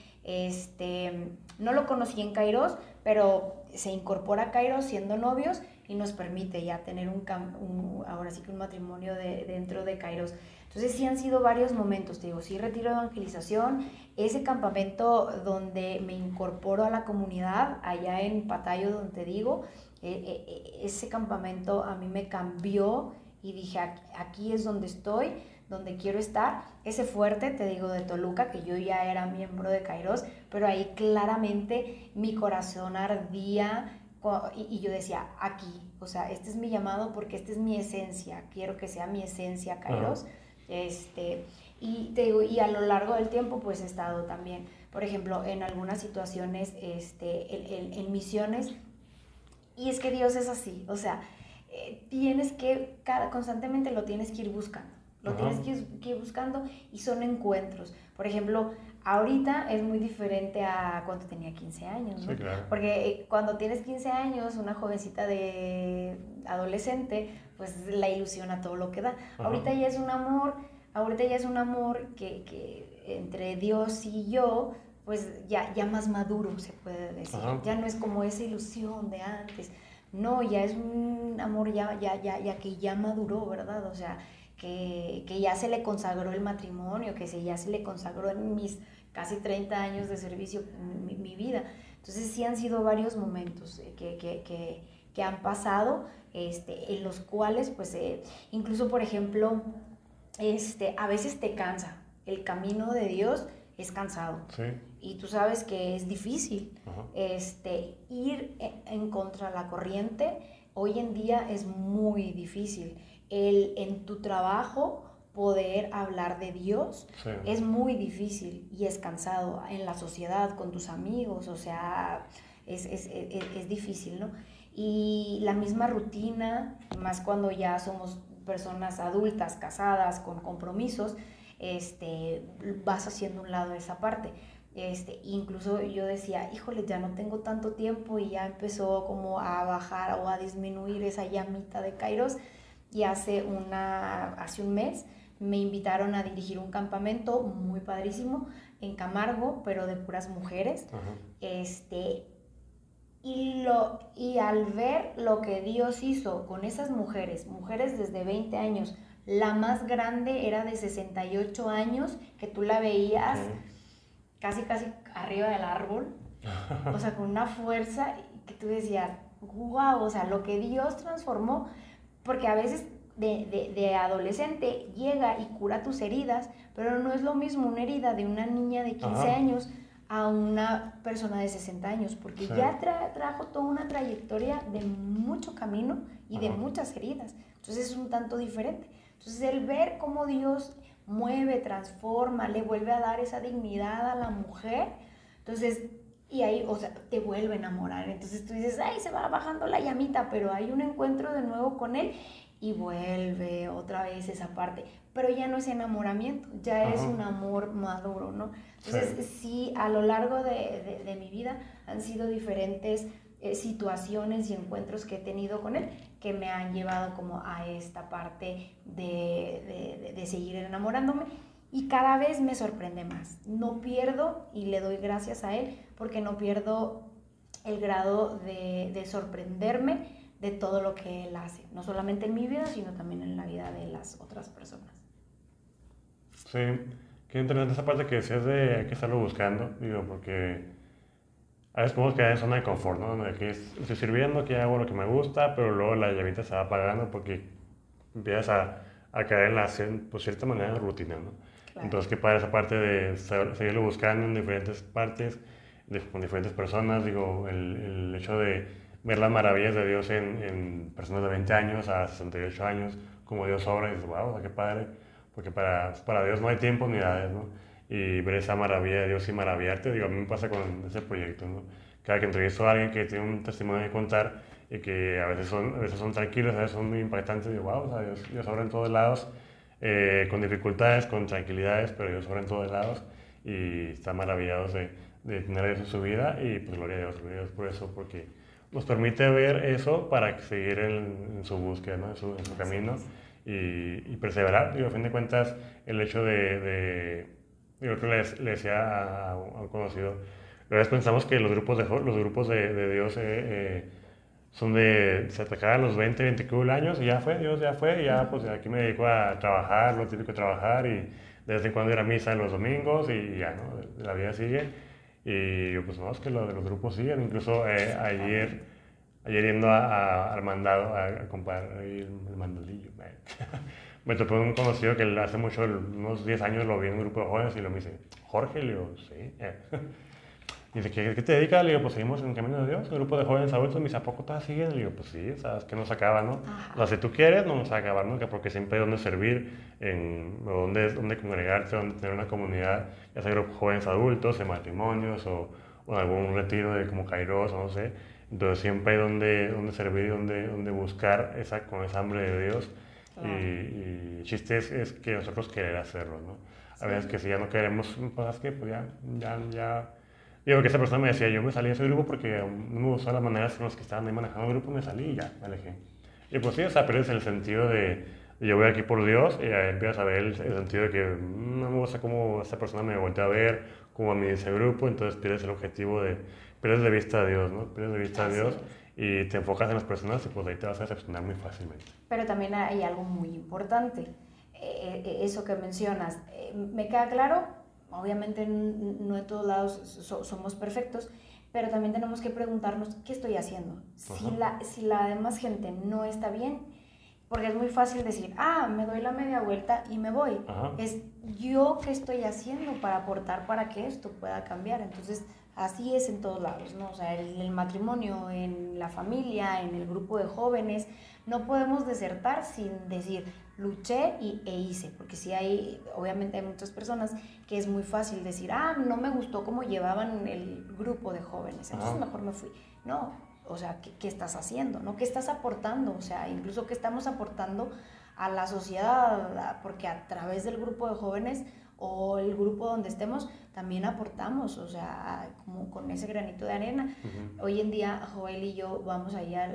no lo conocí en Kairos, pero se incorpora a Kairos siendo novios y nos permite ya tener ahora sí que un matrimonio dentro de Kairos. Entonces sí han sido varios momentos, te digo, sí retiro de evangelización, ese campamento donde me incorporo a la comunidad, allá en Patayo donde te digo, ese campamento a mí me cambió y dije, aquí es donde estoy, donde quiero estar. Ese fuerte, te digo, de Toluca, que yo ya era miembro de Kairos, pero ahí claramente mi corazón ardía y yo decía, aquí, o sea, este es mi llamado porque esta es mi esencia, quiero que sea mi esencia ajá, Kairos. Este, y te digo, y a lo largo del tiempo pues he estado también, por ejemplo, en algunas situaciones en misiones, y es que Dios es así, o sea, constantemente lo tienes que ir buscando, lo ajá, tienes que ir buscando y son encuentros. Por ejemplo, ahorita es muy diferente a cuando tenía 15 años, sí, ¿no? claro, Porque cuando tienes 15 años, una jovencita de adolescente, pues la ilusión a todo lo que da. Ajá. Ahorita ya es un amor que entre Dios y yo, pues ya más maduro se puede decir. Ajá. Ya no es como esa ilusión de antes. No, ya es un amor ya que ya maduró, ¿verdad? O sea, que ya se le consagró el matrimonio, ya se le consagró en mis casi 30 años de servicio, mi vida. Entonces sí han sido varios momentos que han pasado, en los cuales, pues, incluso, por ejemplo, a veces te cansa. El camino de Dios es cansado. Sí. Y tú sabes que es difícil. Ajá. Ir en contra de la corriente hoy en día es muy difícil. En tu trabajo poder hablar de Dios, sí, es muy difícil y es cansado. En la sociedad, con tus amigos, o sea, es difícil, ¿no? Y la misma rutina, más cuando ya somos personas adultas, casadas, con compromisos, vas haciendo un lado esa parte. Incluso yo decía, híjole, ya no tengo tanto tiempo, y ya empezó como a bajar o a disminuir esa llamita de Kairos. Y hace un mes me invitaron a dirigir un campamento muy padrísimo en Camargo, pero de puras mujeres. Uh-huh. Y al ver lo que Dios hizo con esas mujeres desde 20 años, la más grande era de 68 años, que tú la veías, uh-huh, casi arriba del árbol, o sea, con una fuerza que tú decías, wow, o sea, lo que Dios transformó, porque a veces de adolescente llega y cura tus heridas, pero no es lo mismo una herida de una niña de 15 uh-huh, años a una persona de 60 años, porque sí, ya trajo toda una trayectoria de mucho camino y uh-huh, de muchas heridas. Entonces es un tanto diferente. Entonces el ver cómo Dios mueve, transforma, le vuelve a dar esa dignidad a la mujer, entonces, y ahí, o sea, te vuelve a enamorar. Entonces tú dices, ay, se va bajando la llamita, pero hay un encuentro de nuevo con él y vuelve otra vez esa parte. Pero ya no es enamoramiento, ya uh-huh, es un amor maduro, ¿no? Entonces sí, a lo largo de mi vida han sido diferentes situaciones y encuentros que he tenido con él que me han llevado como a esta parte de seguir enamorándome, y cada vez me sorprende más. No pierdo, y le doy gracias a él, porque no pierdo el grado de sorprenderme de todo lo que él hace, no solamente en mi vida, sino también en la vida de las otras personas. Sí, qué interesante esa parte que decías de hay que estarlo buscando, digo, porque a veces podemos quedar en zona de confort, ¿no? De que estoy sirviendo, que hago lo que me gusta, pero luego la llamita se va apagando porque empiezas a caer en la, pues, cierta manera, en rutina, ¿no? Claro. Entonces, qué padre esa parte de seguirlo buscando en diferentes partes, con diferentes personas, digo, el hecho de ver las maravillas de Dios en personas de 20 años a 68 años, como Dios obra, y dices, wow, o sea, qué padre, porque para Dios no hay tiempo ni edades, ¿no? Y ver esa maravilla de Dios y maravillarte, digo, a mí me pasa con ese proyecto, ¿no? Cada que entrevisto a alguien que tiene un testimonio que contar y que a veces son tranquilos, a veces son muy impactantes, digo, wow, o sea, Dios obra en todos lados, con dificultades, con tranquilidades, pero Dios obra en todos lados y están maravillados de tener a Dios en su vida, y pues gloria a Dios por eso, porque nos permite ver eso para seguir en su búsqueda, ¿no? en su camino y perseverar. Digo, a fin de cuentas, el hecho yo creo que le decía a un conocido, a veces pensamos que los grupos de Dios son se atacaban a los 20, 21 años y ya fue, Dios ya fue, y ya pues aquí me dedico a trabajar, lo típico de trabajar, y de vez en cuando ir a misa los domingos y ya, ¿no? La vida sigue. Y yo, pues no, es que lo de los grupos siguen. Incluso ayer yendo al mandado a comprar el mandalillo, me topé un conocido que hace mucho, unos 10 años, lo vi en un grupo de jóvenes y me dice, Jorge, le digo, sí. Dice, ¿qué te dedicas? Le digo, pues seguimos en el camino de Dios, un grupo de jóvenes adultos. Me dice, ¿a poco todas siguen? Le digo, pues sí, sabes que no se acaba, ¿no? Ajá. O sea, si tú quieres, no nos va a acabar nunca, porque siempre hay donde servir, donde congregarte, donde tener una comunidad, ya sea grupos jóvenes adultos, en matrimonios o en algún retiro como Kairos, o no sé. Entonces siempre hay donde servir y donde buscar con esa hambre de Dios. Claro. Y el chiste es que nosotros querer hacerlo, ¿no? A veces que si ya no queremos, pues es que pues ya. Digo, que esa persona me decía, yo me salí de ese grupo porque no me gustó las maneras en las que estaban ahí manejando el grupo, me salí y ya, me alejé. Y pues sí, o sea, pierdes el sentido de yo voy aquí por Dios y empiezas a ver el sentido de que no me gusta cómo esta persona me voltea a ver, cómo a mí ese grupo, entonces pierdes el objetivo de, pierdes de vista a Dios, ¿no? Pierdes de vista a Así Dios es. y te enfocas en las personas y pues ahí te vas a decepcionar muy fácilmente. Pero también hay algo muy importante, eso que mencionas. Me queda claro, obviamente no en todos lados somos perfectos, pero también tenemos que preguntarnos qué estoy haciendo. Si la demás gente no está bien, porque es muy fácil decir, me doy la media vuelta y me voy. Ajá. Es yo qué estoy haciendo para aportar para que esto pueda cambiar. Entonces, así es en todos lados, ¿no? O sea, en el matrimonio, en la familia, en el grupo de jóvenes, no podemos desertar sin decir, luché e hice, porque sí hay, obviamente hay muchas personas que es muy fácil decir, no me gustó cómo llevaban el grupo de jóvenes, entonces mejor me fui. No, o sea, ¿qué estás haciendo? ¿No? ¿Qué estás aportando? O sea, incluso qué estamos aportando a la sociedad, porque a través del grupo de jóvenes o el grupo donde estemos, también aportamos, o sea, como con ese granito de arena. Hoy en día, Joel y yo vamos ahí a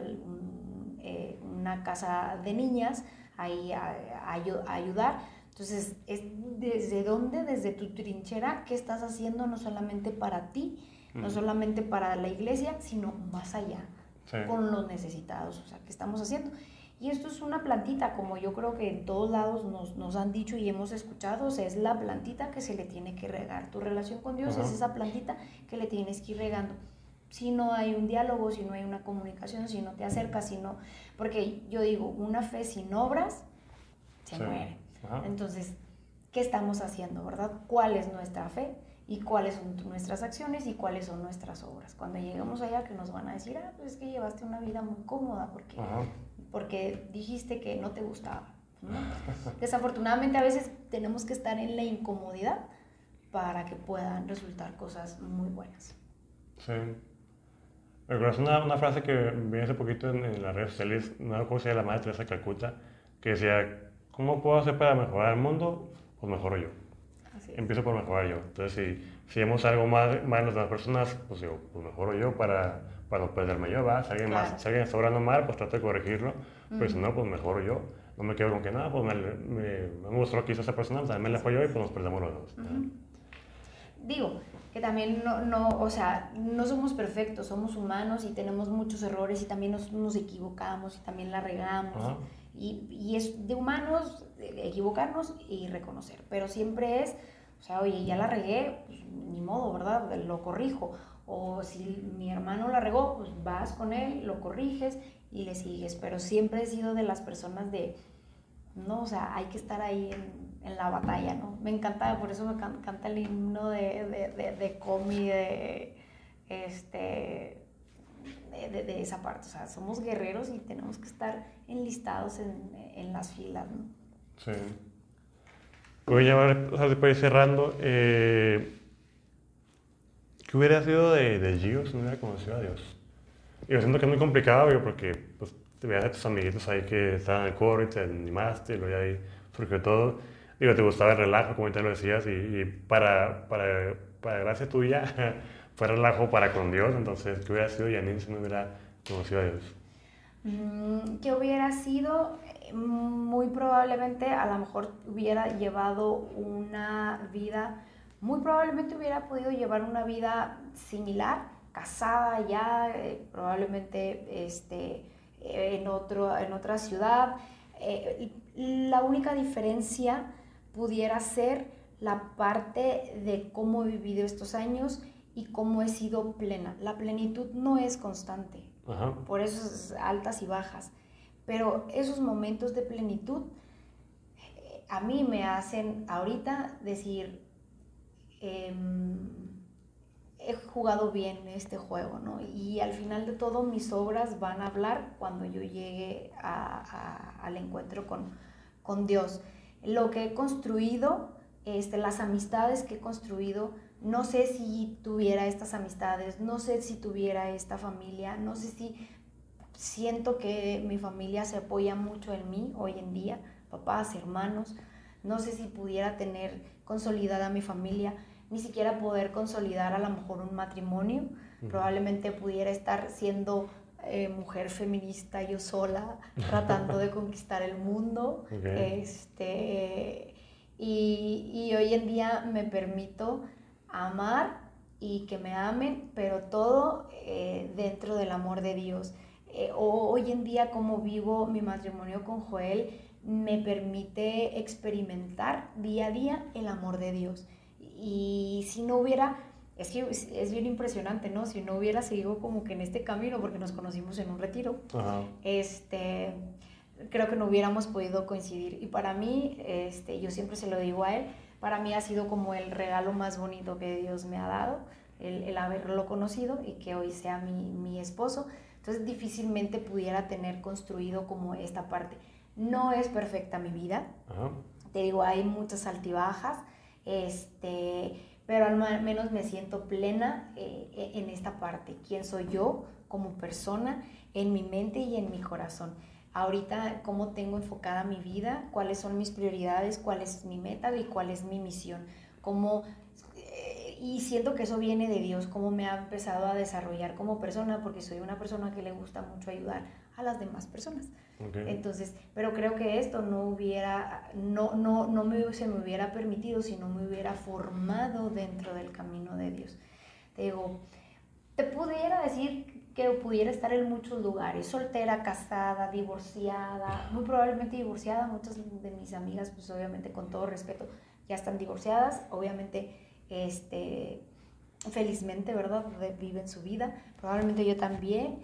una casa de niñas, ahí a ayudar. Entonces, es desde dónde, desde tu trinchera, qué estás haciendo no solamente para ti, no solamente para la iglesia, sino más allá, con los necesitados, o sea, ¿qué estamos haciendo? Y esto es una plantita, como yo creo que en todos lados nos han dicho y hemos escuchado, o sea, es la plantita que se le tiene que regar. Tu relación con Dios es esa plantita que le tienes que ir regando. Si no hay un diálogo, si no hay una comunicación, si no te acercas, si no... Porque yo digo, una fe sin obras se muere. Entonces, ¿qué estamos haciendo, verdad? ¿Cuál es nuestra fe? Y cuáles son nuestras acciones y cuáles son nuestras obras. Cuando lleguemos allá, que nos van a decir, pues es que llevaste una vida muy cómoda porque dijiste que no te gustaba, ¿no? Desafortunadamente a veces tenemos que estar en la incomodidad para que puedan resultar cosas muy buenas. Sí. Me acuerdo una frase que vi hace poquito en las redes sociales, no recuerdo si era la Madre Teresa de Calcuta, que decía, ¿cómo puedo hacer para mejorar el mundo? Pues mejoro yo. Empiezo por mejorar yo. Entonces, si vemos algo mal en las demás personas, pues digo, pues mejoro yo para no perderme yo, ¿va? Si alguien está obrando mal, pues trato de corregirlo. Pero si no, pues mejoro yo. No me quedo con que nada, pues me mostró lo que hizo esa persona, también me la fue yo y pues nos perdemos los dos. Digo, que también o sea, no somos perfectos, somos humanos y tenemos muchos errores y también nos equivocamos y también la regamos. Y es de humanos equivocarnos y reconocer, pero siempre es, o sea, oye, ya la regué, pues ni modo, ¿verdad? Lo corrijo. O si mi hermano la regó, pues vas con él, lo corriges y le sigues. Pero siempre he sido de las personas de, no, o sea, hay que estar ahí en la batalla, ¿no? Me encanta, por eso me encanta el himno de Comi, de esa parte. O sea, somos guerreros y tenemos que estar enlistados en las filas, ¿no? Sí. Voy a llamar, o sea, para ir cerrando. ¿Qué hubiera sido de Gio si no hubiera conocido a Dios? Yo siento que es muy complicado, porque pues, te veías a tus amiguitos ahí que estaban en el coro y te animaste, y luego ahí surgió todo. Digo, te gustaba el relajo, como te lo decías, y para gracia tuya fue relajo para con Dios. Entonces, ¿qué hubiera sido Janine si no hubiera conocido a Dios? ¿Qué hubiera sido? Muy probablemente a lo mejor hubiera llevado una vida, muy probablemente hubiera podido llevar una vida similar, casada ya, probablemente en otra ciudad. La única diferencia pudiera ser la parte de cómo he vivido estos años y cómo he sido plena. La plenitud no es constante, por esas altas y bajas. Pero esos momentos de plenitud a mí me hacen ahorita decir, he jugado bien este juego, ¿no? Y al final de todo mis obras van a hablar cuando yo llegue al encuentro con Dios. Lo que he construido, las amistades que he construido, no sé si tuviera estas amistades, no sé si tuviera esta familia, no sé si... Siento que mi familia se apoya mucho en mí hoy en día, papás, hermanos. No sé si pudiera tener consolidada mi familia, ni siquiera poder consolidar a lo mejor un matrimonio. Probablemente pudiera estar siendo mujer feminista yo sola, tratando de conquistar el mundo. Okay. Y hoy en día me permito amar y que me amen, pero todo dentro del amor de Dios. Hoy en día, como vivo mi matrimonio con Joel, me permite experimentar día a día el amor de Dios. Y si no hubiera, es que es bien impresionante, ¿no? Si no hubiera seguido como que en este camino, porque nos conocimos en un retiro, Ajá. creo que no hubiéramos podido coincidir. Y para mí, yo siempre se lo digo a él, para mí ha sido como el regalo más bonito que Dios me ha dado, el haberlo conocido y que hoy sea mi esposo. Entonces difícilmente pudiera tener construido como esta parte. No es perfecta mi vida, Ajá. te digo, hay muchas altibajas, pero al menos me siento plena en esta parte. ¿Quién soy yo como persona, en mi mente y en mi corazón? Ahorita, cómo tengo enfocada mi vida, cuáles son mis prioridades, cuál es mi meta y cuál es mi misión. Cómo, y siento que eso viene de Dios, cómo me ha empezado a desarrollar como persona, porque soy una persona que le gusta mucho ayudar a las demás personas. Okay. Entonces, pero creo que esto no se me hubiera permitido si no me hubiera formado dentro del camino de Dios. Te digo, te pudiera decir que pudiera estar en muchos lugares, soltera, casada, divorciada, muy probablemente divorciada. Muchas de mis amigas, pues obviamente con todo respeto, ya están divorciadas, obviamente, felizmente, ¿verdad? Viven su vida, probablemente yo también,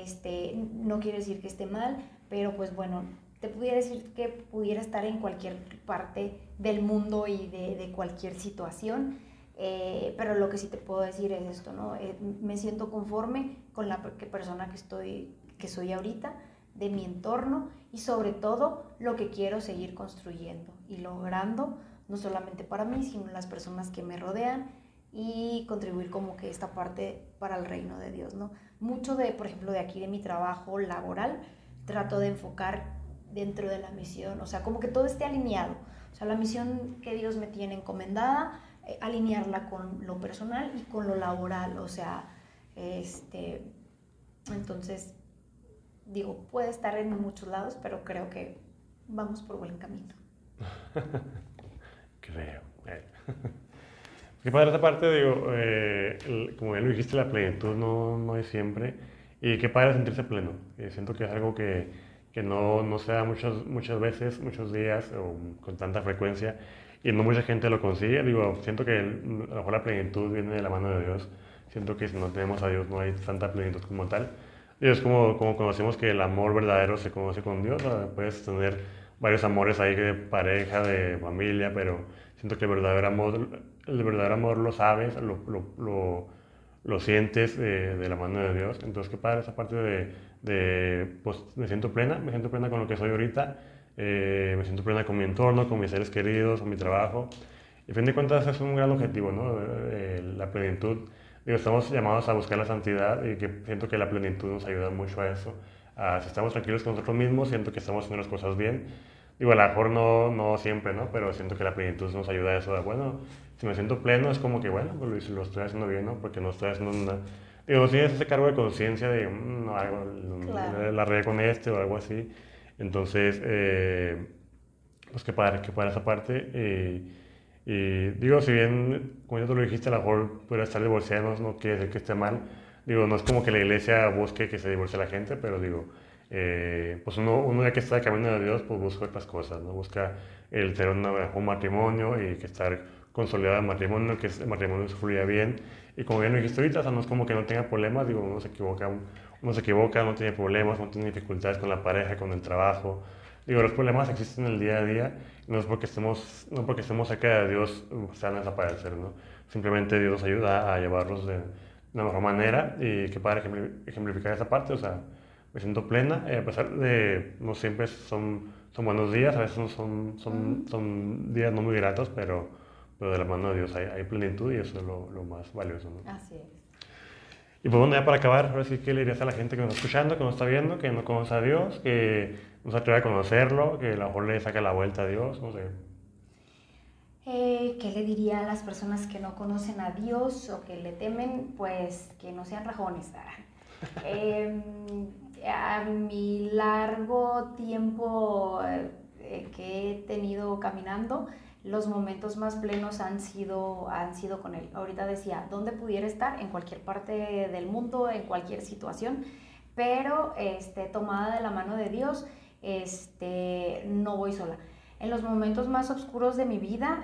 no quiere decir que esté mal, pero pues bueno, te pudiera decir que pudiera estar en cualquier parte del mundo y de cualquier situación. Pero lo que sí te puedo decir es esto, ¿no? Me siento conforme con la persona que soy ahorita, de mi entorno y sobre todo lo que quiero seguir construyendo y logrando, no solamente para mí, sino las personas que me rodean y contribuir como que esta parte para el reino de Dios, ¿no? Mucho por ejemplo, de aquí de mi trabajo laboral, trato de enfocar dentro de la misión, o sea, como que todo esté alineado, o sea, la misión que Dios me tiene encomendada, alinearla con lo personal y con lo laboral, o sea, entonces, digo, puede estar en muchos lados, pero creo que vamos por buen camino. Creo. Qué padre esa parte, digo, como ya lo dijiste, la plenitud no es siempre. Y qué padre sentirse pleno. Siento que es algo que no se da muchas veces, muchos días o con tanta frecuencia. Y no mucha gente lo consigue. Digo, siento que a lo mejor la plenitud viene de la mano de Dios. Siento que si no tenemos a Dios no hay tanta plenitud como tal. Y es como conocemos que el amor verdadero se conoce con Dios. ¿No? Puedes tener varios amores ahí de pareja, de familia, pero siento que el verdadero amor lo sabes, lo sientes de la mano de Dios. Entonces, qué padre esa parte pues me siento plena con lo que soy ahorita, me siento plena con mi entorno, con mis seres queridos, con mi trabajo. Y a fin de cuentas es un gran objetivo, ¿no? La plenitud. Digo, estamos llamados a buscar la santidad y que siento que la plenitud nos ayuda mucho a eso. Si estamos tranquilos con nosotros mismos, siento que estamos haciendo las cosas bien. Digo, a lo mejor no siempre, ¿no? Pero siento que la plenitud nos ayuda a eso. Bueno, si me siento pleno, es como que, bueno, pues lo estoy haciendo bien, ¿no? Porque no estoy haciendo una... Digo, tienes ese cargo de conciencia de, no, algo, Claro. la regué con este o algo así. Entonces, pues qué padre esa parte. Y digo, si bien, como ya tú lo dijiste, a lo mejor pudiera estar divorciado, no quiere decir que esté mal. Digo, no es como que la iglesia busque que se divorcie la gente, pero digo, pues uno ya que está de camino de Dios, pues busca otras cosas, ¿no? Busca el tener un matrimonio y que estar consolidado el matrimonio, que el matrimonio se fluya bien. Y como bien lo dijiste ahorita, o sea, no es como que no tenga problemas, digo, uno se equivoca, no tiene problemas, no tiene dificultades con la pareja, con el trabajo. Digo, los problemas existen en el día a día, no porque estemos cerca de Dios se van a desaparecer, ¿no? Simplemente Dios nos ayuda a llevarlos de la mejor manera y qué padre ejemplificar esa parte, o sea, me siento plena, a pesar de no siempre son buenos días, a veces son días no muy gratos, pero de la mano de Dios hay plenitud y eso es lo más valioso, ¿no? Así es. Y pues bueno, ya para acabar, ahora sí que le dirías a la gente que nos está escuchando, que nos está viendo, que no conoce a Dios, que no se atreve a conocerlo, que a lo mejor le saca la vuelta a Dios, no sé. ¿Qué le diría a las personas que no conocen a Dios o que le temen? Pues que no sean rajones. A mi largo tiempo que he tenido caminando, los momentos más plenos han sido con él. Ahorita decía, ¿dónde pudiera estar? En cualquier parte del mundo, en cualquier situación, pero tomada de la mano de Dios, no voy sola. En los momentos más oscuros de mi vida,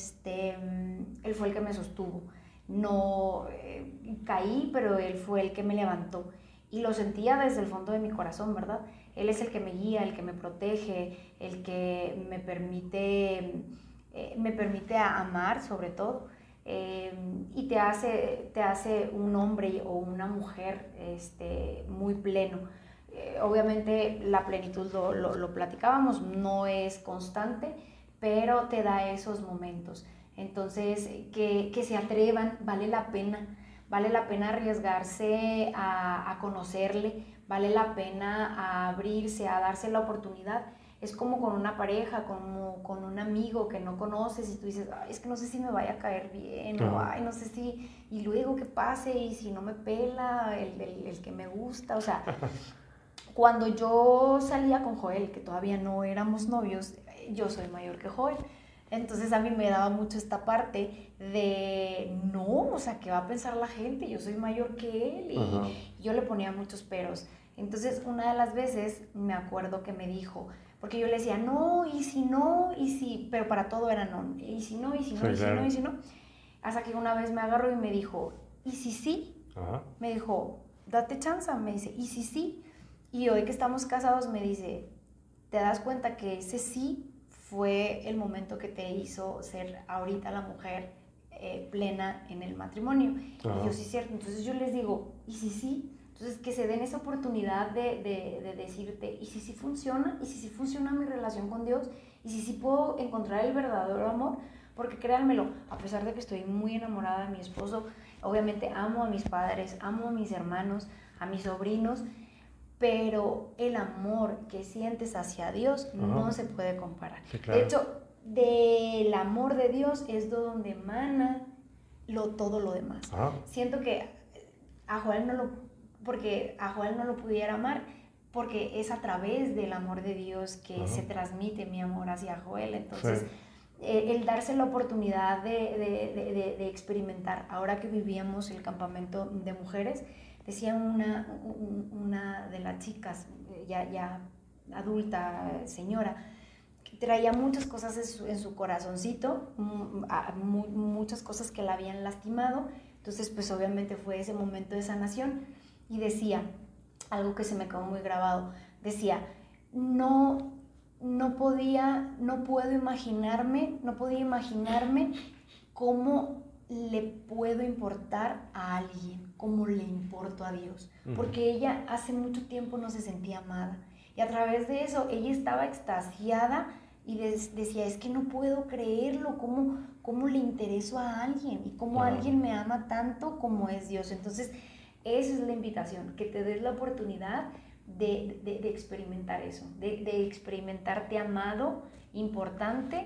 él fue el que me sostuvo. No caí, pero él fue el que me levantó. Y lo sentía desde el fondo de mi corazón, ¿verdad? Él es el que me guía, el que me protege, el que me permite amar sobre todo, y te hace un hombre o una mujer muy pleno. Obviamente la plenitud lo platicábamos, no es constante, pero te da esos momentos. Entonces, que se atrevan, vale la pena arriesgarse a conocerle, vale la pena a abrirse, a darse la oportunidad. Es como con una pareja, como con un amigo que no conoces y tú dices, ay, es que no sé si me vaya a caer bien, o ay, no sé si, y luego qué pase, y si no me pela el que me gusta, o sea, cuando yo salía con Joel, que todavía no éramos novios, yo soy mayor que Joel. Entonces a mí me daba mucho esta parte de, no, o sea, ¿qué va a pensar la gente? Yo soy mayor que él, y yo le ponía muchos peros. Entonces una de las veces me acuerdo que me dijo, porque yo le decía, no, y si no, y si, pero para todo era no, y si no, y si no, sí, y si claro. No, y si no. Hasta que una vez me agarró y me dijo, ¿y si sí? Me dijo, date chance, me dice, ¿y si sí? Y hoy que estamos casados me dice, ¿te das cuenta que ese sí fue el momento que te hizo ser ahorita la mujer plena en el matrimonio? Y yo, sí, cierto. Entonces yo les digo, ¿y si sí? Entonces que se den esa oportunidad de decirte, ¿y si sí funciona? ¿Y si sí funciona mi relación con Dios? ¿Y si sí puedo encontrar el verdadero amor? Porque créanmelo, a pesar de que estoy muy enamorada de mi esposo, obviamente amo a mis padres, amo a mis hermanos, a mis sobrinos, pero el amor que sientes hacia Dios no se puede comparar. Sí, claro. De hecho, del amor de Dios es de donde emana todo lo demás. Siento que a Joel porque a Joel no lo pudiera amar, porque es a través del amor de Dios que se transmite mi amor hacia Joel. Entonces, el darse la oportunidad de experimentar, ahora que vivíamos el campamento de mujeres, decía una de las chicas, ya adulta, señora, que traía muchas cosas en su corazoncito, muchas cosas que la habían lastimado. Entonces, pues obviamente fue ese momento de sanación. Y decía, algo que se me quedó muy grabado, decía, no podía imaginarme cómo le puedo importar a alguien, cómo le importo a Dios, porque ella hace mucho tiempo no se sentía amada, y a través de eso ella estaba extasiada y decía, es que no puedo creerlo, cómo le intereso a alguien y cómo alguien me ama tanto como es Dios. Entonces esa es la invitación, que te des la oportunidad de experimentar eso, de experimentarte amado, importante,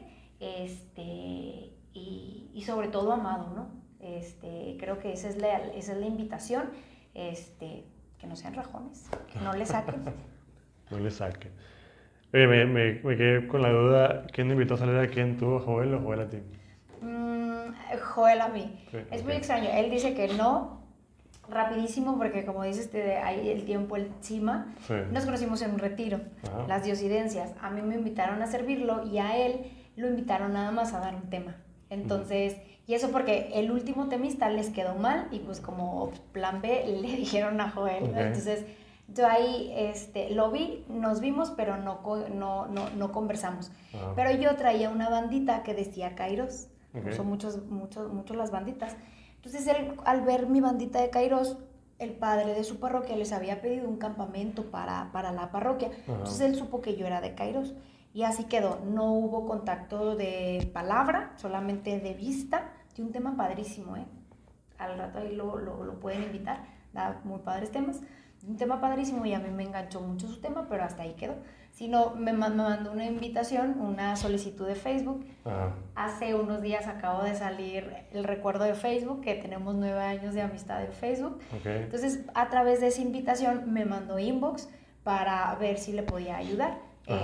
y sobre todo amado, ¿no? Creo que esa es la invitación, que no sean rajones, que no le saquen. No le saquen. Oye, me quedé con la duda, ¿quién invitó a salir a quién, tú, a Joel o Joel a ti? Joel a mí. Sí, es muy extraño, él dice que no, rapidísimo, porque como dices, hay el tiempo encima. Nos conocimos en un retiro, las diosidencias. A mí me invitaron a servirlo y a él lo invitaron nada más a dar un tema. Entonces, y eso porque el último temista les quedó mal y pues como plan B le dijeron a Joel. Entonces, yo ahí lo vi, nos vimos, pero no conversamos. Pero yo traía una bandita que decía Kairos. Uso mucho las banditas. Entonces él, al ver mi bandita de Kairos, el padre de su parroquia les había pedido un campamento para la parroquia. Entonces él supo que yo era de Kairos y así quedó. No hubo contacto de palabra, solamente de vista, de un tema padrísimo, al rato ahí lo pueden invitar, da muy padres temas, un tema padrísimo, y a mí me enganchó mucho su tema, pero hasta ahí quedó. sino me mandó una invitación, una solicitud de Facebook. Ajá. Hace unos días acabo de salir el recuerdo de Facebook, que tenemos 9 años de amistad en Facebook. Okay. Entonces, a través de esa invitación me mandó inbox para ver si le podía ayudar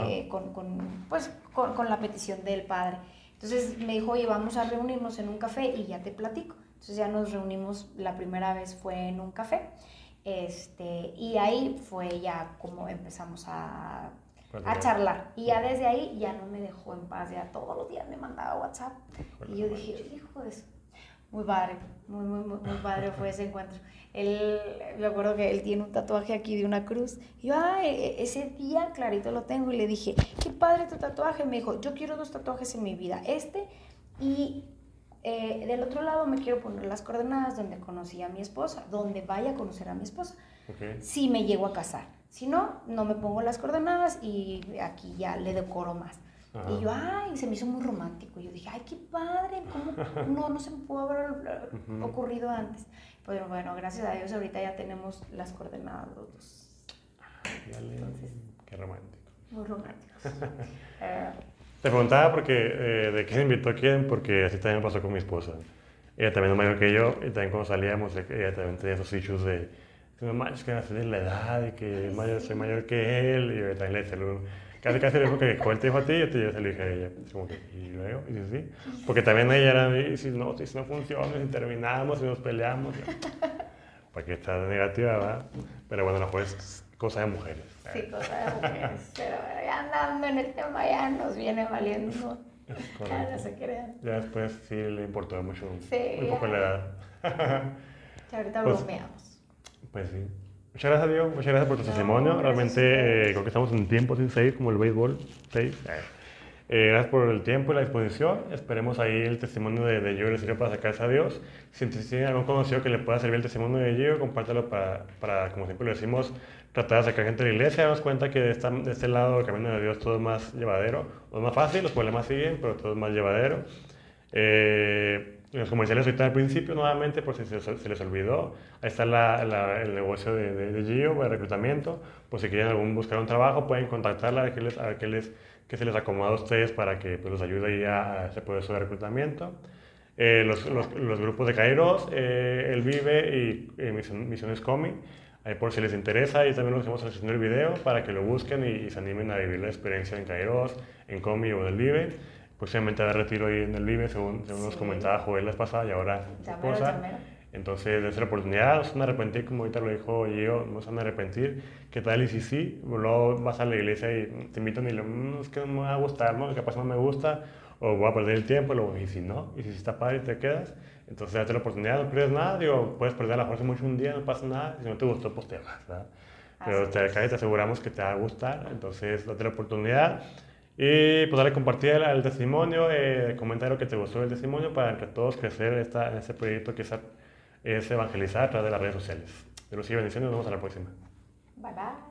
con la petición del padre. Entonces me dijo, oye, vamos a reunirnos en un café y ya te platico. Entonces ya nos reunimos, la primera vez fue en un café, y ahí fue ya como empezamos a charlar. Y ya desde ahí ya no me dejó en paz, ya todos los días me mandaba WhatsApp. Y yo dije, hijo de eso. Muy padre, muy padre fue ese encuentro. Me acuerdo que él tiene un tatuaje aquí de una cruz. Y yo, ese día clarito lo tengo. Y le dije, qué padre tu tatuaje. Me dijo, yo quiero 2 tatuajes en mi vida. Y del otro lado me quiero poner las coordenadas donde conocí a mi esposa, donde vaya a conocer a mi esposa. Okay. Si me llego a casar. Si no, no me pongo las coordenadas y aquí ya le decoro más. Ajá. Y yo, se me hizo muy romántico. Y yo dije, qué padre, ¿cómo no se me pudo haber ocurrido antes? Pero bueno, gracias a Dios ahorita ya tenemos las coordenadas los dos. Entonces, qué romántico. Muy romántico. Te preguntaba porque, de qué se invitó a quién, porque así también pasó con mi esposa. Ella también es mayor que yo, y también cuando salíamos, ella también tenía esos issues de, no manches, que hace de la edad, y que soy mayor que él, y yo también le decía, casi le dijo que como él te dijo a ti, yo se lo dije a ella. Como que, y luego, y sí, porque también ella era, y si no funciona, si terminamos, si nos peleamos, para que está negativa, ¿verdad? Pero bueno, no pues cosa de mujeres. Sí, cosa de mujeres, pero ya andando en el tema ya nos viene valiendo. Ya no se crean. Ya después sí le importó mucho, sí, muy poco la edad. Ya ahorita bromeamos. Pues sí. Muchas gracias, Diego. Muchas gracias por tu testimonio. Realmente creo que estamos en tiempo sin seguir, como el béisbol. Gracias por el tiempo y la disposición. Esperemos ahí el testimonio de Gio le sirve para sacarse a Dios. Si tiene algún conocido que le pueda servir el testimonio de Gio, compártelo para, como siempre lo decimos, tratar de sacar gente de la iglesia. Darnos cuenta que de este lado, el camino de Dios, todo es más llevadero. No es más fácil, los problemas siguen, pero todo es más llevadero. Los comerciales ahorita al principio, nuevamente, por si se les olvidó, ahí está el negocio de Gio, de reclutamiento. Por si quieren buscar un trabajo, pueden contactarla, a ver qué se les acomoda a ustedes para que pues, los ayude ahí a ese proceso de reclutamiento. Los grupos de Kairos, El Vive y Misiones Comi, ahí por si les interesa, y también los estamos haciendo el video para que lo busquen y se animen a vivir la experiencia en Kairos, en Comi o en El Vive. Próximamente habrá retiro ahí en El Vive, según nos comentaba Joel la vez pasada, y ahora su esposa. Entonces, desde la oportunidad, no se van a arrepentir, como ahorita lo dijo Gio, no se van a arrepentir. ¿Qué tal? Y si sí, luego vas a la iglesia y te invitan y es que no me va a gustar, ¿no? Capaz no me gusta, o voy a perder el tiempo, y si no, y si está padre y te quedas, entonces date la oportunidad, no pierdes nada, puedes perder la fuerza mucho un día, no pasa nada, si no te gustó, pues te vas, ¿verdad? Pero te aseguramos que te va a gustar, entonces date la oportunidad. Y pues dale compartir el testimonio, comentar lo que te gustó del testimonio para entre todos crecer en este proyecto que es evangelizar a través de las redes sociales. Dios los siga bendiciendo y nos vemos a la próxima. Bye bye.